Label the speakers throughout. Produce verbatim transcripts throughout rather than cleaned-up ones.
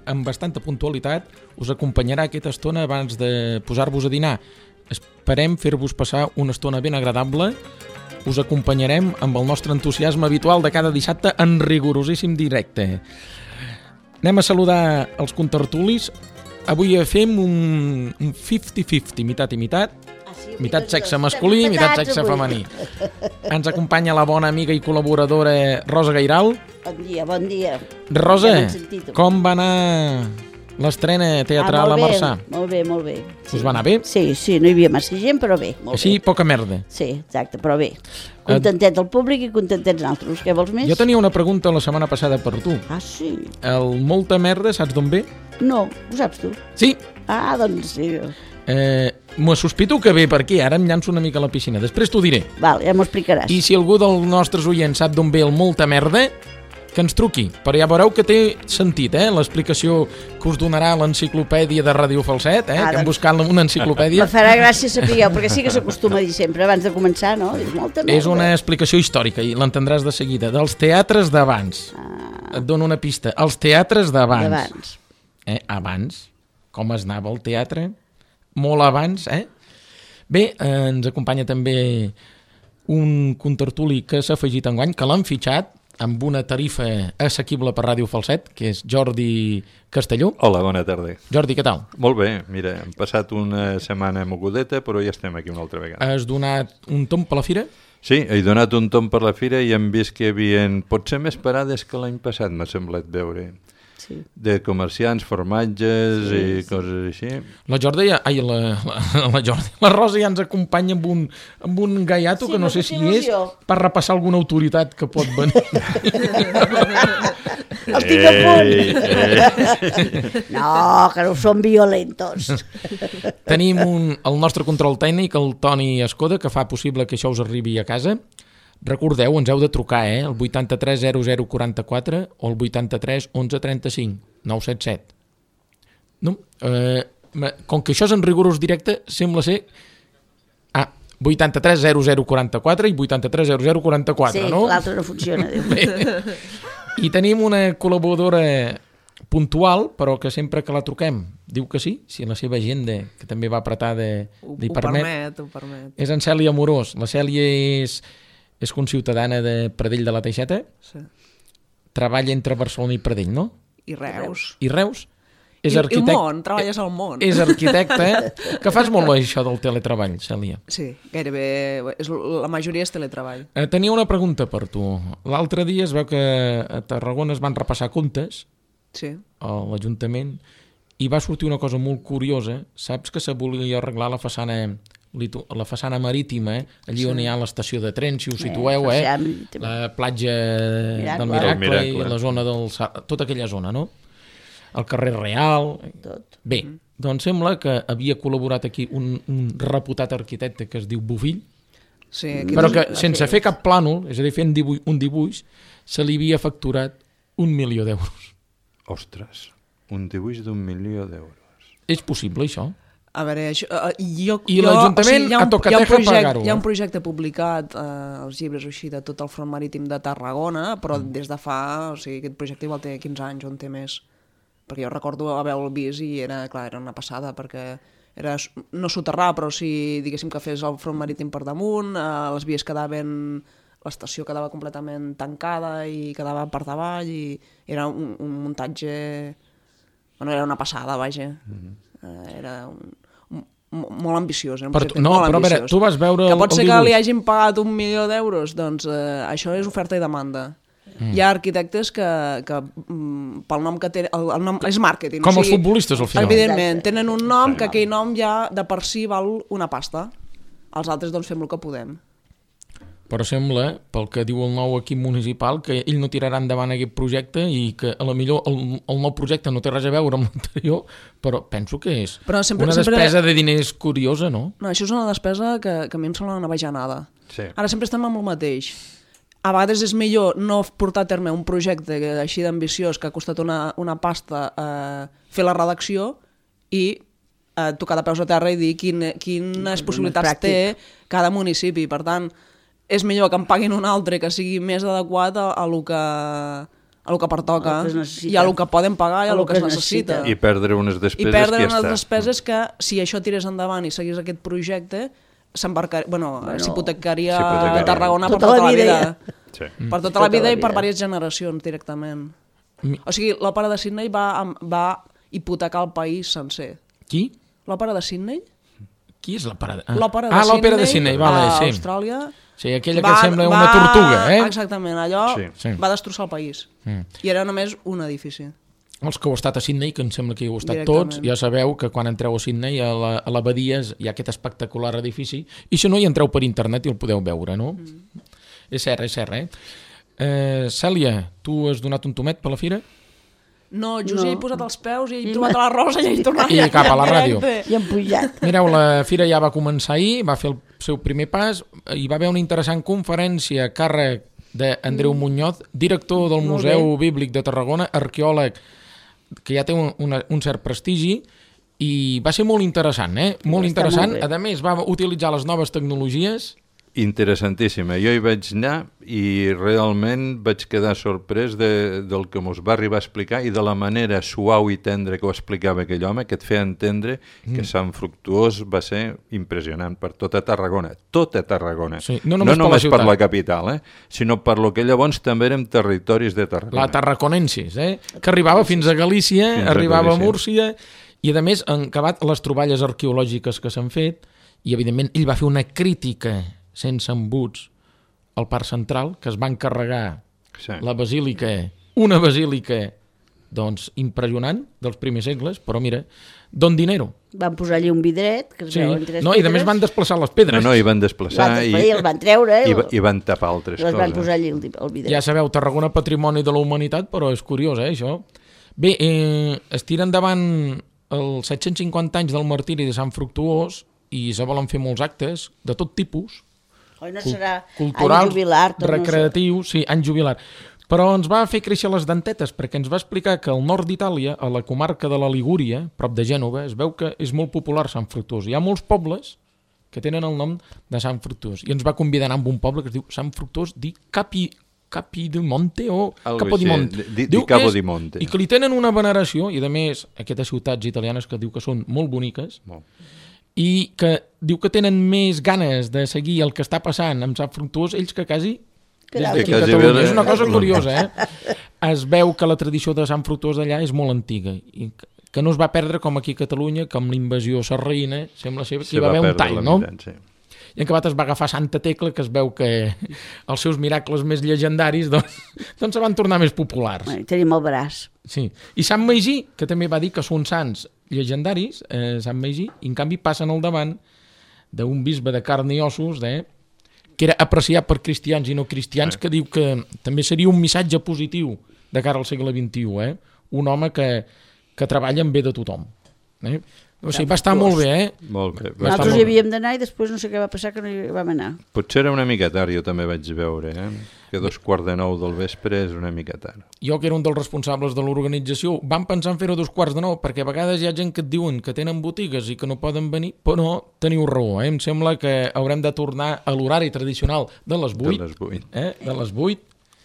Speaker 1: amb bastanta puntualitat us acompanyarà aquesta estona abans de posar-vos a dinar. Esperem fer-vos passar una estona ben agradable. Us acompanyarem amb el nostre entusiasme habitual de cada dissabte en rigorosíssim directe. Anem a saludar els contertulis. Avui fem un, un cinquanta cinquanta, mitat i mitat.
Speaker 2: Ah, sí,
Speaker 1: mitat sexe masculí, mitat sexe femení. Ens acompanya la bona amiga i col·laboradora Rosa Gairal.
Speaker 2: Bon dia, bon dia.
Speaker 1: Rosa,
Speaker 2: Ja
Speaker 1: com va anar l'estrena teatral
Speaker 2: ah,
Speaker 1: a Marçà?
Speaker 2: Molt bé, molt bé.
Speaker 1: Sí. Us va anar bé?
Speaker 2: Sí, sí, no hi havia massa gent, però bé. Molt
Speaker 1: Així,
Speaker 2: bé.
Speaker 1: poca merda.
Speaker 2: Sí, exacte, però bé. Contentet el públic i contentets nosaltres. Què vols més?
Speaker 1: Jo tenia una pregunta la setmana passada per tu.
Speaker 2: Ah, sí?
Speaker 1: El molta merda, saps d'on ve?
Speaker 2: No, ho saps tu?
Speaker 1: Sí.
Speaker 2: Ah, doncs sí.
Speaker 1: Eh, M'ho sospito que ve per aquí, ara em llanço una mica a la piscina. Després t'ho diré.
Speaker 2: Val, ja m'ho explicaràs.
Speaker 1: I si algú dels nostres oients sap d'on ve el molta merda, que ens truqui, però ja veureu que té sentit, eh, l'explicació que us donarà l'enciclopèdia de Ràdio Falset, eh, ah, que hem buscat una enciclopèdia.
Speaker 2: Me farà gràcia saber, perquè sí que s'acostuma a dir sempre, abans de començar, no? Dius, molta merda.
Speaker 1: És una explicació històrica, i l'entendràs de seguida, dels teatres d'abans. Ah. Et dono una pista, els teatres d'abans.
Speaker 2: D'abans.
Speaker 1: Eh, abans, com es anava al teatre? Molt abans, eh? Bé, eh, ens acompanya també un contertuli que s'ha afegit enguany, que l'han fitxat, amb una tarifa assequible per Ràdio Falset, que és Jordi Castelló.
Speaker 3: Hola, bona tarda.
Speaker 1: Jordi, què tal?
Speaker 3: Molt bé, mira, hem passat una setmana mogudeta, però ja estem aquí una altra vegada.
Speaker 1: Has donat un tomb per la fira?
Speaker 3: Sí, he donat un tomb per la fira i hem vist que hi havia potser més parades que l'any passat, m'ha semblat veure. Sí. De comerciants, formatges sí, i sí. coses així.
Speaker 1: La Jordi, ai, la, la, la Jordi, la Rosa ja ens acompanya amb un, amb un gaiato sí, que no sé si il·lusió. És per repassar alguna autoritat que pot venir.
Speaker 2: El tinc a punt. Eh. No, que no som violentos.
Speaker 1: Tenim un, el nostre control tècnic, el Toni Escoda, que fa possible que això us arribi a casa. Recordeu, ens heu de trucar, eh? El vuitanta-tres zero zero quaranta-quatre o el vuitanta-tres onze trenta-cinc nou set set. No? Eh, com que això és en rigorós directe, sembla ser... Ah, vuitanta-tres zero zero quaranta-quatre i vuitanta-tres zero zero quaranta-quatre,
Speaker 2: sí,
Speaker 1: no?
Speaker 2: Sí, l'altre no funciona.
Speaker 1: I tenim una col·laboradora puntual, però que sempre que la truquem diu que sí, si la seva agenda, que també va apretar de, li permet,
Speaker 4: permet, ho permet.
Speaker 1: És en Cèlia Amorós. La Cèlia és... és conciutadana de Pradell de la Teixeta, sí. Treballa entre Barcelona i Pradell, no?
Speaker 4: I Reus.
Speaker 1: I Reus? És
Speaker 4: I,
Speaker 1: arquitect...
Speaker 4: I el món, treballes al món.
Speaker 1: És arquitecte, que fas molt bé això del teletreball, Cèlia.
Speaker 4: Sí, gairebé, és, la majoria és teletreball.
Speaker 1: Eh, tenia una pregunta per tu. L'altre dia es veu que a Tarragona es van repassar comptes,
Speaker 4: sí.
Speaker 1: A l'Ajuntament, i va sortir una cosa molt curiosa. Saps que se volia arreglar la façana... la façana marítima, allí sí. On hi ha l'estació de tren, si us situeu, eh, eh? La platja Miracle. Del Miracle, Miracle i la zona del... tota aquella zona, no? El carrer Real... Tot. Bé, mm. Doncs sembla que havia col·laborat aquí un, un reputat arquitecte que es diu Bofill, sí, però que sense fer cap plànol, és a dir, fent dibuix, un dibuix, se li havia facturat un milió d'euros.
Speaker 3: Ostres, un dibuix d'un milió d'euros.
Speaker 1: És possible, això?
Speaker 4: A veure, això, uh, jo,
Speaker 1: I l'Ajuntament
Speaker 4: o sigui,
Speaker 1: ha tocat a pagar-ho.
Speaker 4: Hi ha un projecte publicat uh, als llibres així de tot el front marítim de Tarragona, però mm. des de fa... O sigui, aquest projecte igual té quinze anys o en té més. Perquè jo recordo haver-lo vist i era, clar, era una passada, perquè era no soterrar, però sí, diguéssim, que fes el front marítim per damunt, uh, les vies quedaven... L'estació quedava completament tancada i quedava per davall i era un, un muntatge... Bueno, era una passada, vaja. Mm. Uh, era un... molt ambiciós, eh?
Speaker 1: Però, no, molt però ambiciós. A veure, tu vas veure
Speaker 4: que pot ser
Speaker 1: el
Speaker 4: que li hagin pagat un milió d'euros, doncs eh, això és oferta i demanda. Mm. Hi ha arquitectes que, que mm, pel nom que tenen, el, el nom és màrqueting.
Speaker 1: Com
Speaker 4: o
Speaker 1: sigui, els futbolistes al final.
Speaker 4: Evidentment, tenen un nom que aquell nom ja de per si val una pasta. Els altres doncs fem el que podem.
Speaker 1: Però sembla, pel que diu el nou equip municipal, que ell no tirarà endavant aquest projecte i que a la millor el, el nou projecte no té res a veure amb l'anterior, però penso que és sempre, una despesa sempre... de diners curiosa, no?
Speaker 4: No, això és una despesa que, que a mi em sembla una bajanada.
Speaker 3: Sí.
Speaker 4: Ara sempre estem amb el mateix. A vegades és millor no portar a terme un projecte així d'ambiciós que ha costat una, una pasta eh, fer la redacció i eh, tocar de peus a terra i dir quin, quines possibilitats té cada municipi. Per tant, és millor que em paguin un altre que sigui més adequat a, a, lo que, a el que pertoca,
Speaker 2: El que es
Speaker 4: i a el que poden pagar i a
Speaker 2: El
Speaker 4: el que
Speaker 2: que
Speaker 4: es
Speaker 2: es
Speaker 4: necessita.
Speaker 3: I perdre unes despeses
Speaker 4: I perdre
Speaker 3: que ja
Speaker 4: unes
Speaker 3: està.
Speaker 4: despeses que, si això tirés endavant i seguís aquest projecte, s'embarcaria, bueno,
Speaker 2: Bueno,
Speaker 4: s'hipotecaria
Speaker 3: s'hipotecaria.
Speaker 4: Tarragona per
Speaker 2: Tota
Speaker 4: tota
Speaker 2: la
Speaker 4: la
Speaker 2: vida
Speaker 4: vida.
Speaker 3: Sí.
Speaker 4: Per tota
Speaker 2: Tota
Speaker 4: la vida
Speaker 2: la
Speaker 4: i per
Speaker 2: vida.
Speaker 4: diverses generacions, directament.
Speaker 1: Mi-
Speaker 4: O sigui, l'òpera de Sydney va, am- va hipotecar el país sencer.
Speaker 1: Qui?
Speaker 4: L'òpera de Sydney?
Speaker 1: Qui és la parada? Ah,
Speaker 4: L'òpera de
Speaker 1: ah, l'òpera de
Speaker 4: Sydney,
Speaker 1: Sydney, vale,
Speaker 4: a
Speaker 1: sí.
Speaker 4: Austràlia.
Speaker 1: Sí, aquella que sembla una tortuga, eh?
Speaker 4: Exactament, allò
Speaker 3: Sí.
Speaker 1: Sí.
Speaker 4: va destrossar el país.
Speaker 1: Mm.
Speaker 4: I era només un edifici.
Speaker 1: Els que heu estat a Sydney, que em sembla que hi heu estat
Speaker 4: Directament.
Speaker 1: tots, ja sabeu que quan entreu a Sydney, a la- a l'abadia hi ha aquest espectacular edifici, i si no hi entreu per internet i el podeu veure, no? Mm. És cert, és cert, eh? eh? Cèlia, tu has donat un tomet per la fira?
Speaker 4: No, just
Speaker 2: No.
Speaker 4: hi he posat els peus i he
Speaker 2: I
Speaker 4: trobat
Speaker 2: ma-
Speaker 4: la rosa i he tornat
Speaker 1: I cap a la
Speaker 4: en
Speaker 1: ràdio.
Speaker 4: directe.
Speaker 2: I han pujat.
Speaker 1: Mireu, la fira ja va començar ahir, va fer el seu primer pas, hi va haver una interessant conferència a càrrec d'Andreu Muñoz, director del
Speaker 2: Molt
Speaker 1: Museu Bíblic de Tarragona, arqueòleg, que ja té un, una, un cert prestigi, i va ser molt interessant, eh? Molt
Speaker 2: Està
Speaker 1: interessant.
Speaker 2: molt bé.
Speaker 1: A més, va utilitzar les noves tecnologies.
Speaker 3: Interessantíssima. Jo hi vaig anar i realment vaig quedar sorprès de, del que mos va arribar a explicar i de la manera suau i tendra que ho explicava aquell home, que et feia entendre
Speaker 1: Mm.
Speaker 3: que Sant Fructuós va ser impressionant per tota Tarragona. Tota Tarragona.
Speaker 1: Sí, no només per la
Speaker 3: només per
Speaker 1: ciutat.
Speaker 3: la capital, eh? sinó per lo que llavors també érem territoris de Tarragona.
Speaker 1: La Tarraconensis, eh? Que arribava fins a Galícia,
Speaker 3: Fins a
Speaker 1: arribava a
Speaker 3: Galícia.
Speaker 1: Múrcia, i a més han acabat les troballes arqueològiques que s'han fet, i evidentment ell va fer una crítica sense embuts al Parc Central, que es va encarregar
Speaker 3: Sí.
Speaker 1: la basílica, una basílica doncs impressionant dels primers segles, però mira, don dinero.
Speaker 2: Van posar allí un vidret, que es
Speaker 1: Sí.
Speaker 2: veuen tres
Speaker 1: No, i a més
Speaker 2: pedres.
Speaker 1: van desplaçar les
Speaker 3: No,
Speaker 1: pedres.
Speaker 3: no, i van desplaçar
Speaker 2: Van
Speaker 3: i,
Speaker 2: desplaçar i els van treure, eh?
Speaker 3: i, va- i van tapar altres
Speaker 2: Les van
Speaker 3: coses.
Speaker 2: posar allí el, el vidret.
Speaker 1: Ja sabeu, Tarragona patrimoni de la humanitat, però és curiós, eh, això. Bé, eh, es tira endavant els set-cents cinquanta anys del martiri de Sant Fructuós i se volen fer molts actes de tot tipus,
Speaker 2: Oi, no
Speaker 1: cul-
Speaker 2: serà
Speaker 1: cultural,
Speaker 2: any jubilar, tot
Speaker 1: recreatiu, sí, any jubilar. Però ens va fer créixer les dentetes, perquè ens va explicar que al nord d'Itàlia, a la comarca de la Ligúria, prop de Gènova, es veu que és molt popular Sant Fructuós. Hi ha molts pobles que tenen el nom de Sant Fructuós. I ens va convidar a anar a un poble que es diu Sant Fructuós di Capi, Capi di Monte o
Speaker 3: Algo
Speaker 1: Capo di
Speaker 3: així,
Speaker 1: Monte.
Speaker 3: di- di
Speaker 1: Diu que
Speaker 3: Capo
Speaker 1: és-
Speaker 3: di Monte.
Speaker 1: I que li tenen una veneració, i a més aquestes ciutats italianes que diu que són molt boniques,
Speaker 3: Molt.
Speaker 1: i que diu que tenen més ganes de seguir el que està passant amb Sant Fructuós ells que quasi des
Speaker 2: Que
Speaker 1: d'aquí a
Speaker 3: quasi
Speaker 1: Catalunya.
Speaker 3: bé-
Speaker 1: És una cosa curiosa, eh? Es veu que la tradició de Sant Fructuós d'allà és molt antiga i que- que no es va perdre com aquí a Catalunya, que amb la invasió sarraïna sembla ser que
Speaker 3: Se
Speaker 1: hi va haver un
Speaker 3: perdre
Speaker 1: tall,
Speaker 3: la
Speaker 1: no?
Speaker 3: veritat, sí.
Speaker 1: I en acabat es va agafar Santa Tecla, que es veu que els seus miracles més llegendaris doncs, doncs se van tornar més populars.
Speaker 2: Bueno, tenim el braç.
Speaker 1: Sí. I Sant Magí, que també va dir que són sants llegendaris, eh, Sant Magí, i en canvi passen al davant d'un bisbe de carn i ossos, eh, que era apreciat per cristians i no cristians,
Speaker 3: Sí.
Speaker 1: que diu que també seria un missatge positiu de cara al segle vint-i-u, eh? Un home que, que treballa en bé de tothom. Eh? O sigui, va estar molt bé, eh?
Speaker 3: Molt bé. Va estar
Speaker 2: Nosaltres
Speaker 3: molt
Speaker 2: hi
Speaker 3: bé.
Speaker 2: havíem d'anar i després no sé què va passar que no hi vam anar.
Speaker 3: Potser era una mica tard, jo també vaig veure, eh? que dos quarts de nou del vespre és una mica tard.
Speaker 1: Jo, que era un dels responsables de l'organització, vam pensar en fer-ho a dos quarts de nou, perquè a vegades hi ha gent que et diuen que tenen botigues i que no poden venir, però teniu raó, eh? Em sembla que haurem de tornar a l'horari tradicional de les vuit,
Speaker 3: De les vuit.
Speaker 1: eh? de les vuit.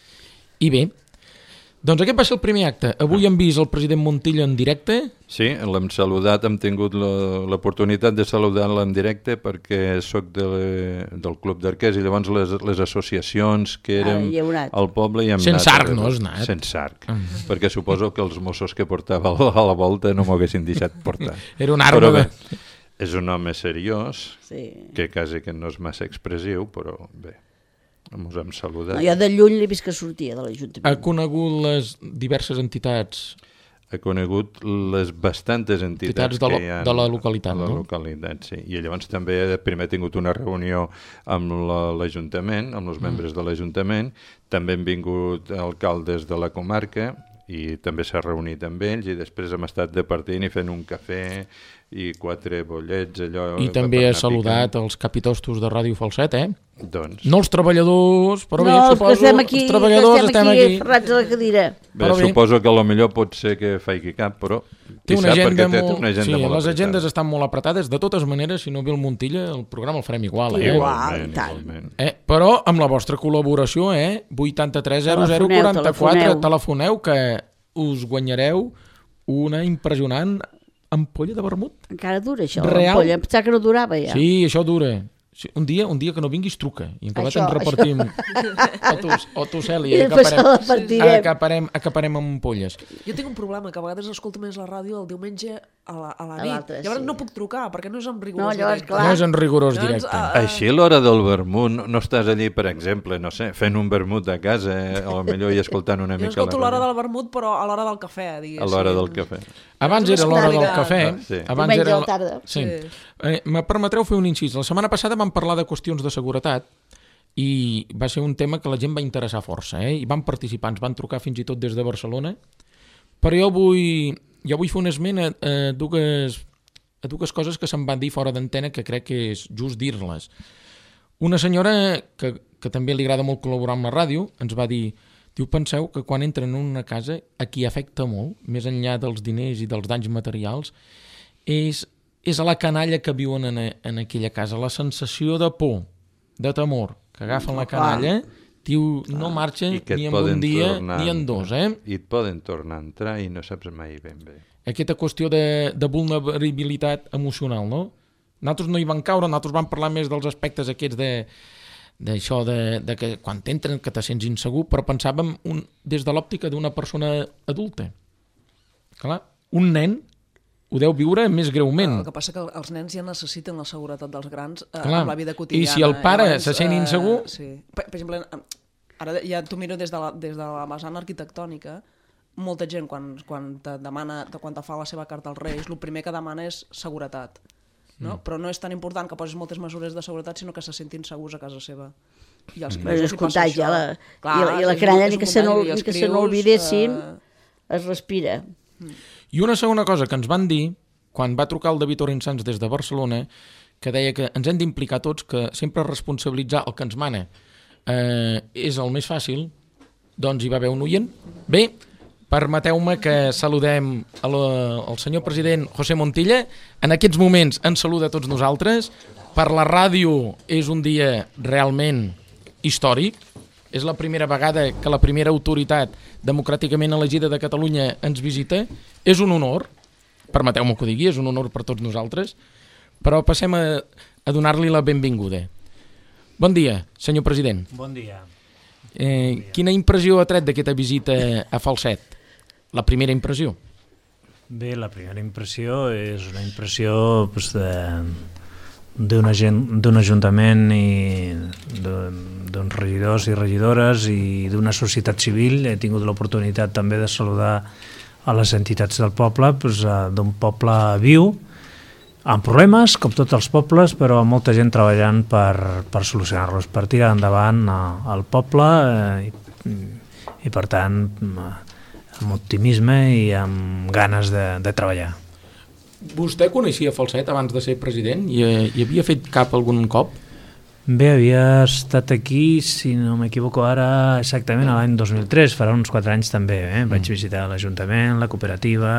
Speaker 1: I bé, doncs aquest va ser el primer acte. Avui hem vist el president Montilla en directe.
Speaker 3: Sí, l'hem saludat, hem tingut la- l'oportunitat de saludar-la en directe perquè sóc de, del Club d'Arquers i llavors les, les associacions que érem
Speaker 2: Ah, hi heu anat.
Speaker 3: al poble i hem
Speaker 1: Sense
Speaker 3: anat. a
Speaker 1: arc
Speaker 3: veure-
Speaker 1: no has anat.
Speaker 3: Sense arc, perquè suposo que els Mossos que portava a la volta no m'ho haguessin deixat portar.
Speaker 1: Era una arma
Speaker 3: Però
Speaker 1: de...
Speaker 3: bé, és un home seriós,
Speaker 2: Sí.
Speaker 3: que quasi que no és massa expressiu, però bé, ens hem saludat.
Speaker 2: No, jo de lluny l'he vist que sortia de
Speaker 1: Ha
Speaker 2: l'Ajuntament.
Speaker 1: conegut les diverses entitats.
Speaker 3: He conegut les bastantes entitats,
Speaker 1: Entitats de la-
Speaker 3: que hi ha
Speaker 1: de la localitat,
Speaker 3: de la
Speaker 1: no?
Speaker 3: localitat, sí. I llavors també primer he tingut una reunió amb la- l'Ajuntament, amb els
Speaker 1: Mm.
Speaker 3: membres de l'Ajuntament, també han vingut alcaldes de la comarca i també s'ha reunit amb ells i després hem estat departint i fent un cafè i quatre bollets allò...
Speaker 1: I
Speaker 3: per
Speaker 1: també
Speaker 3: anar
Speaker 1: ha saludat
Speaker 3: picant.
Speaker 1: els capitostos de Ràdio Falset, eh?
Speaker 3: Doncs...
Speaker 1: No els treballadors, però
Speaker 2: no,
Speaker 1: bé,
Speaker 2: els
Speaker 1: suposo,
Speaker 2: que estem aquí,
Speaker 1: els treballadors estem aquí.
Speaker 2: aquí ferrats a la cadira.
Speaker 3: Bé, suposo que potser pot ser que faci cap, però...
Speaker 1: Té una
Speaker 3: sap,
Speaker 1: agenda
Speaker 3: té
Speaker 1: molt...
Speaker 3: una agenda
Speaker 1: sí,
Speaker 3: molt
Speaker 1: les
Speaker 3: apretada.
Speaker 1: agendes estan molt apretades. De totes maneres, si no ve el Montilla, el programa el farem igual, eh?
Speaker 2: Igual, i tant.
Speaker 1: Eh? Però amb la vostra col·laboració, eh? vuitanta-tres zero zero quaranta-quatre, telefoneu, que us guanyareu una impressionant ampolla de vermut.
Speaker 2: Encara dura això,
Speaker 1: Real.
Speaker 2: l'ampolla. Em pensava que no durava ja.
Speaker 1: Sí, això dura. Sí, un dia un dia que no vinguis truca i en acabat
Speaker 2: Això,
Speaker 1: ens repartim o tu, o tu Cèlia,
Speaker 2: I després la repartirem.
Speaker 1: acaparem, acaparem amb ampolles.
Speaker 4: Jo tinc un problema, que a vegades escolto més la ràdio el diumenge a la, a la
Speaker 2: A
Speaker 4: nit.
Speaker 2: l'altre,
Speaker 4: Llavors
Speaker 2: sí.
Speaker 4: no puc trucar, perquè no és en rigorós
Speaker 2: No, llavors,
Speaker 4: directe.
Speaker 2: clar.
Speaker 1: No és en rigorós
Speaker 4: Llavors,
Speaker 1: directe.
Speaker 4: ah,
Speaker 3: Així a l'hora del vermut, no, no estàs allí, per exemple, no sé, fent un vermut a casa, eh, o millor i escoltant una
Speaker 4: Jo
Speaker 3: mica
Speaker 4: escolto l'hora
Speaker 3: ràdio.
Speaker 4: del vermut, però a l'hora del cafè, diguéssim.
Speaker 3: A l'hora del cafè.
Speaker 1: Abans
Speaker 4: És
Speaker 1: era
Speaker 4: una
Speaker 1: l'hora del
Speaker 4: esclàrica.
Speaker 1: cafè.
Speaker 3: Ah, sí.
Speaker 1: Abans
Speaker 2: Diumenge
Speaker 1: era
Speaker 2: a la tarda.
Speaker 1: Sí.
Speaker 4: Sí.
Speaker 1: Eh, me permetreu fer un incís. La setmana passada vam parlar de qüestions de seguretat i va ser un tema que la gent va interessar força, eh? I van participar, ens van trucar fins i tot des de Barcelona. Però jo vull, jo vull fer un esment a, a, dues, a dues coses que se'm van dir fora d'antena que crec que és just dir-les. Una senyora que, que també li agrada molt col·laborar amb la ràdio ens va dir, diu, penseu que quan entren en una casa a qui afecta molt, més enllà dels diners i dels danys materials, és, és a la canalla que viuen en, en aquella casa, la sensació de por, de temor, que agafen la canalla, diu, no marxa
Speaker 3: I que et
Speaker 1: ni en
Speaker 3: poden
Speaker 1: un dia
Speaker 3: tornar
Speaker 1: ni en dos, eh?
Speaker 3: I et poden tornar a entrar i no saps mai ben bé.
Speaker 1: Aquesta qüestió de, de vulnerabilitat emocional, no? Nosaltres no hi vam caure, nosaltres vam parlar més dels aspectes aquests de d'això de, de que quan t'entren que te sents insegur, però pensàvem un, des de l'òptica d'una persona adulta. Clar, un nen ho deu viure més greument.
Speaker 4: El que passa que els nens ja necessiten la seguretat dels grans eh,
Speaker 1: Clar.
Speaker 4: amb la vida quotidiana.
Speaker 1: I si el pare
Speaker 4: Llavors,
Speaker 1: se sent insegur...
Speaker 4: Eh, sí. Per, per exemple, ara ja t'ho miro des de la, des de la vessant arquitectònica, molta gent quan, quan, te demana, quan te fa la seva carta als Reis, el primer que demana és seguretat. No? Mm. Però no és tan important que posis moltes mesures de seguretat, sinó que se sentin segurs a casa seva. I els
Speaker 2: Però és
Speaker 4: crius els hi passa
Speaker 2: contagi,
Speaker 4: això.
Speaker 2: la,
Speaker 4: Clar,
Speaker 2: i la, i la
Speaker 4: és-
Speaker 2: canalla
Speaker 4: és
Speaker 2: ni
Speaker 4: un
Speaker 2: que se no-
Speaker 4: contagi, i
Speaker 2: ni
Speaker 4: els
Speaker 2: que se
Speaker 4: crius,
Speaker 2: n'oblidessin,
Speaker 4: eh,
Speaker 2: es respira.
Speaker 1: I una segona cosa que ens van dir, quan va trucar el David Orensans des de Barcelona, que deia que ens hem d'implicar tots, que sempre responsabilitzar el que ens mana eh, és el més fàcil, doncs hi va haver un oient. Bé, permeteu-me que saludem a la, al senyor president José Montilla. En aquests moments ens saluda a tots nosaltres. Per la ràdio és un dia realment històric. És la primera vegada que la primera autoritat democràticament elegida de Catalunya ens visita. És un honor, permeteu-me que ho digui, és un honor per tots nosaltres, però passem a, a donar-li la benvinguda. Bon dia, senyor president.
Speaker 5: Bon dia.
Speaker 1: Eh, quina impressió ha tret d'aquesta visita a Falset? La primera impressió.
Speaker 5: Bé, la primera impressió és una impressió pues, de d'un agent- d'un ajuntament i d'un- d'uns regidors i regidores i d'una societat civil. He tingut l'oportunitat també de saludar a les entitats del poble, pues, eh, d'un poble viu, amb problemes, com tots els pobles, però amb molta gent treballant per, per solucionar-los, per tirar endavant eh, el poble eh, i, i, per tant, eh, amb optimisme i amb ganes de, de treballar.
Speaker 1: Vostè coneixia Falset abans de ser president? I, eh, hi havia fet cap algun cop?
Speaker 5: Bé, havia estat aquí, si no m'equivoco ara, exactament a l'any dos mil tres, farà uns quatre anys també, eh? Vaig visitar l'Ajuntament, la cooperativa,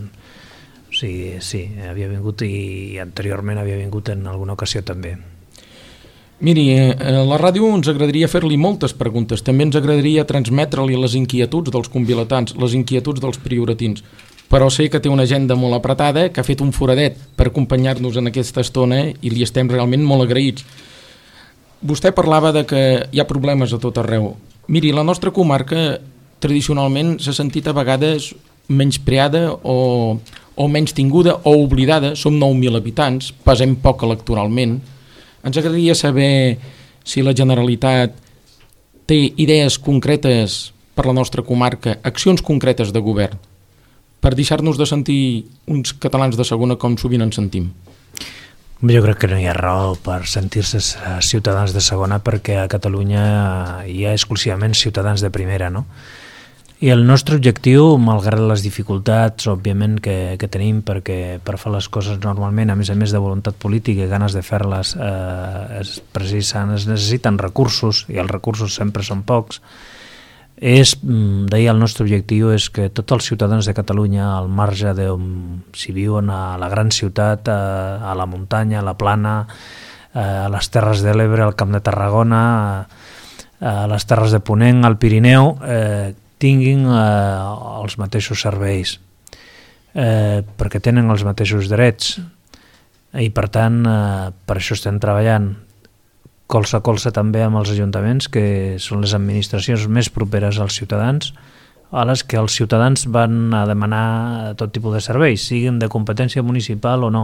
Speaker 5: o sigui, sí, havia vingut i anteriorment havia vingut en alguna ocasió també.
Speaker 1: Miri, eh, a la ràdio ens agradaria fer-li moltes preguntes, també ens agradaria transmetre-li les inquietuds dels convilatans, les inquietuds dels prioratins, però sé que té una agenda molt apretada, que ha fet un foradet per acompanyar-nos en aquesta estona i li estem realment molt agraïts. Vostè parlava de que hi ha problemes a tot arreu. Miri, la nostra comarca tradicionalment s'ha sentit a vegades menyspreada o, o menys tinguda o oblidada. Som nou mil habitants, pesem poc electoralment. Ens agradaria saber si la Generalitat té idees concretes per la nostra comarca, accions concretes de govern, per deixar-nos de sentir uns catalans de segona com sovint ens sentim.
Speaker 5: Jo crec que no hi ha raó per sentir-se ciutadans de segona, perquè a Catalunya hi ha exclusivament ciutadans de primera, no? I el nostre objectiu, malgrat les dificultats, òbviament, que, que tenim, perquè per fer les coses normalment, a més a més de voluntat política i ganes de fer-les, eh, es, precisen, es necessiten recursos, i els recursos sempre són pocs, és, deia, el nostre objectiu és que tots els ciutadans de Catalunya, al marge de si viuen a la gran ciutat, a, a la muntanya, a la plana, a les Terres de l'Ebre, al Camp de Tarragona, a, a les Terres de Ponent, al Pirineu, eh, tinguin eh, els mateixos serveis, eh, perquè tenen els mateixos drets, i per tant, eh, per això estem treballant colze a colze també amb els ajuntaments, que són les administracions més properes als ciutadans, a les que els ciutadans van a demanar tot tipus de serveis, siguin de competència municipal o no.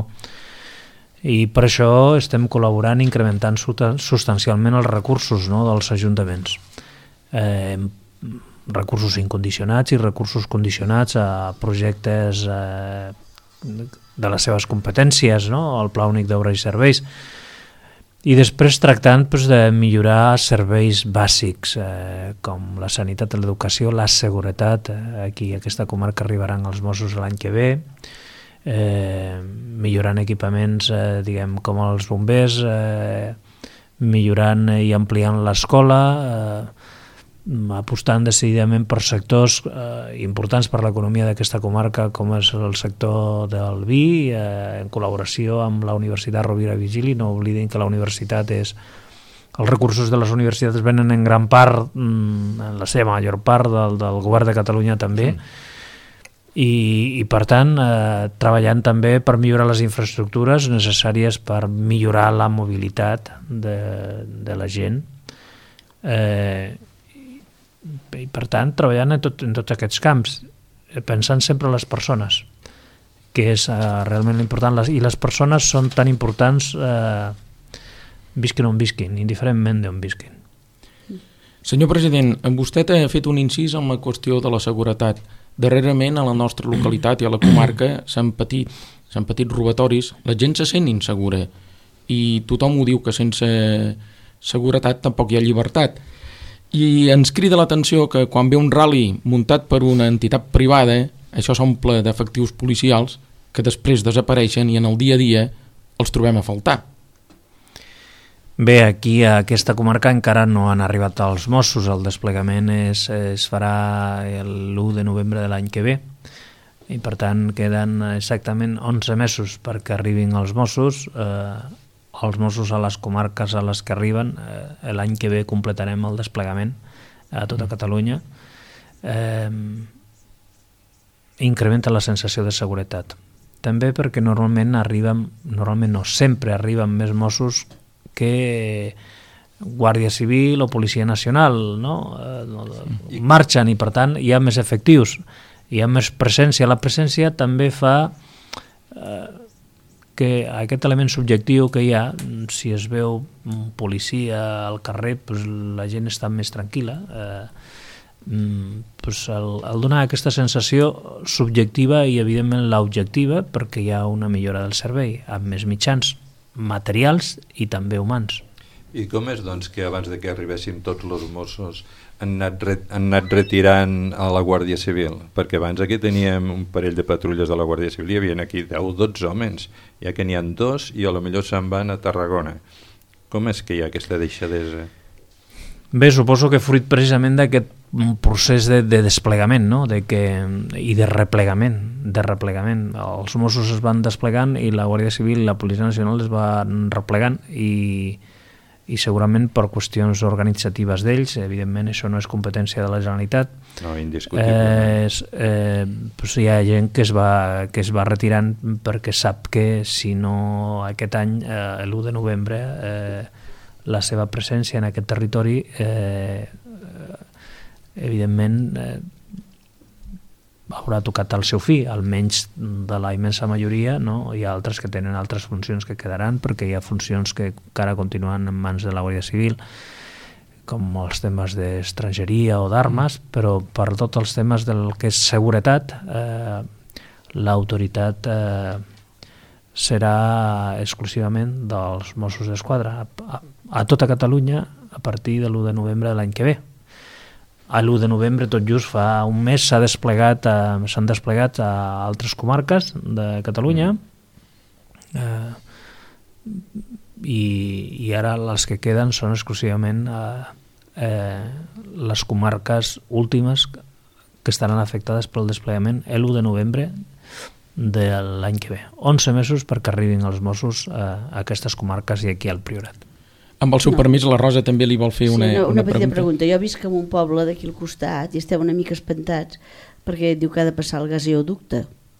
Speaker 5: I per això estem col·laborant, incrementant substancialment els recursos, no, dels ajuntaments. Eh, recursos incondicionats i recursos condicionats a projectes eh, de les seves competències, no? El Pla Únic d'Obres i Serveis. I després tractant doncs, de millorar serveis bàsics, eh, com la sanitat, l'educació, la seguretat. Aquí a aquesta comarca arribaran els Mossos l'any que ve, eh, millorant equipaments eh, diguem, com els bombers, eh, millorant i ampliant l'escola, eh, apostant decididament per sectors eh, importants per l'economia d'aquesta comarca, com és el sector del vi, eh, en col·laboració amb la Universitat Rovira i Virgili. No oblidin que la universitat és... Els recursos de les universitats venen en gran part, en la seva major part, del, del govern de Catalunya també, i, i per tant eh, treballant també per millorar les infraestructures necessàries per millorar la mobilitat de, de la gent. Eh, i per tant treballant en, tot, en tots aquests camps, pensant sempre en les persones, que és eh, realment important, les, i les persones són tan importants eh, visquin on visquin, indiferentment d'on visquin.
Speaker 1: Senyor president, vostè ha fet un incís en la qüestió de la seguretat. Darrerament a la nostra localitat i a la comarca s'han patit, s'han patit robatoris, la gent se sent insegura i tothom ho diu que sense seguretat tampoc hi ha llibertat. I ens crida l'atenció que quan ve un rally muntat per una entitat privada, això s'omple d'efectius policials que després desapareixen i en el dia a dia els trobem a faltar.
Speaker 5: Bé, aquí a aquesta comarca encara no han arribat els Mossos, el desplegament es, es farà l'u de novembre de l'any que ve, i per tant queden exactament onze mesos perquè arribin els Mossos. eh, els Mossos a les comarques a les que arriben, eh, l'any que ve completarem el desplegament a tota Catalunya. Eh, incrementa la sensació de seguretat. També perquè normalment arriben, normalment no, sempre arriben més Mossos que Guàrdia Civil o Policia Nacional, no? Eh, marxen i per tant hi ha més efectius, hi ha més presència. La presència també fa... Eh, que aquest element subjectiu que hi ha, si es veu un policia al carrer, doncs la gent està més tranquil·la. Eh, doncs el, el donar aquesta sensació subjectiva i evidentment l'objectiva, perquè hi ha una millora del servei, amb més mitjans materials i també humans.
Speaker 3: I com és doncs que abans de que arribessin tots els Mossos han anat, re, han anat retirant a la Guàrdia Civil? Perquè abans aquí teníem un parell de patrulles de la Guàrdia Civil, hi havia aquí deu o dotze homes, ja que n'hi ha dos i a lo millor se'n van a Tarragona. Com és que hi ha aquesta deixadesa?
Speaker 5: Bé, suposo que fruit precisament d'aquest procés de, de desplegament, no? de que, i de replegament, de replegament. Els Mossos es van desplegant i la Guàrdia Civil i la Policia Nacional es van replegant i... i segurament per qüestions organitzatives d'ells, evidentment això no és competència de la Generalitat.
Speaker 3: No, indiscutiblement.
Speaker 5: Eh, eh, doncs hi ha gent que es, va, que es va retirant perquè sap que si no aquest any, eh, l'u de novembre, eh, la seva presència en aquest territori eh, evidentment eh, haurà tocat el seu fi, almenys de la immensa majoria, no? Hi ha altres que tenen altres funcions que quedaran, perquè hi ha funcions que encara continuen en mans de la Guàrdia Civil, com els temes d'estrangeria o d'armes, però per tots els temes del que és seguretat, eh, l'autoritat eh, serà exclusivament dels Mossos d'Esquadra a, a, a tota Catalunya a partir de l'u de novembre de l'any que ve. a l'u de novembre, tot just fa un mes, s'ha desplegat a, s'han desplegat a altres comarques de Catalunya, eh, i, i ara les que queden són exclusivament eh, eh, les comarques últimes que estaran afectades pel desplegament l'u de novembre de l'any que ve. onze mesos perquè arribin els Mossos a aquestes comarques i aquí al Priorat.
Speaker 1: Amb el seu
Speaker 2: No.
Speaker 1: permís, la Rosa també li vol fer una,
Speaker 2: sí, una,
Speaker 1: una,
Speaker 2: una petita
Speaker 1: pregunta.
Speaker 2: pregunta. Jo visc en un poble d'aquí al costat i estem una mica espantats perquè diu que ha de passar el gasoducte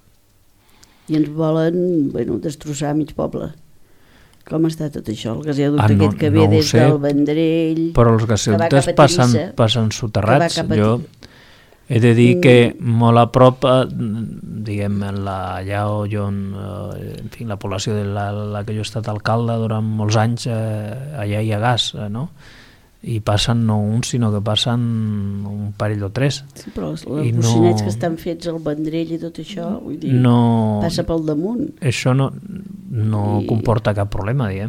Speaker 2: i ens volen, bueno, destrossar mig poble. Com està tot això? El gasoducte
Speaker 5: Ah, no,
Speaker 2: aquest que ve
Speaker 5: no ho
Speaker 2: des
Speaker 5: sé,
Speaker 2: del Vendrell...
Speaker 5: Però els
Speaker 2: que va
Speaker 5: gasoductes
Speaker 2: cap a
Speaker 5: passen,
Speaker 2: Tivissa,
Speaker 5: passen soterrats.
Speaker 2: que va cap a
Speaker 5: Jo
Speaker 2: Tivissa.
Speaker 5: he de dir
Speaker 2: Mm.
Speaker 5: que molt a prop, eh, diguem, la, allà on, eh, en fi, la població de la, la que jo he estat alcalde durant molts anys, eh, allà hi ha gas, eh, no? I passen no un, sinó que passen un parell o tres.
Speaker 2: Sí, però els,
Speaker 5: I
Speaker 2: els
Speaker 5: no-
Speaker 2: bocinets que estan fets al Vendrell i tot això, vull dir,
Speaker 5: No,
Speaker 2: passa pel damunt.
Speaker 5: això no, no
Speaker 2: I-
Speaker 5: comporta cap problema, diguem.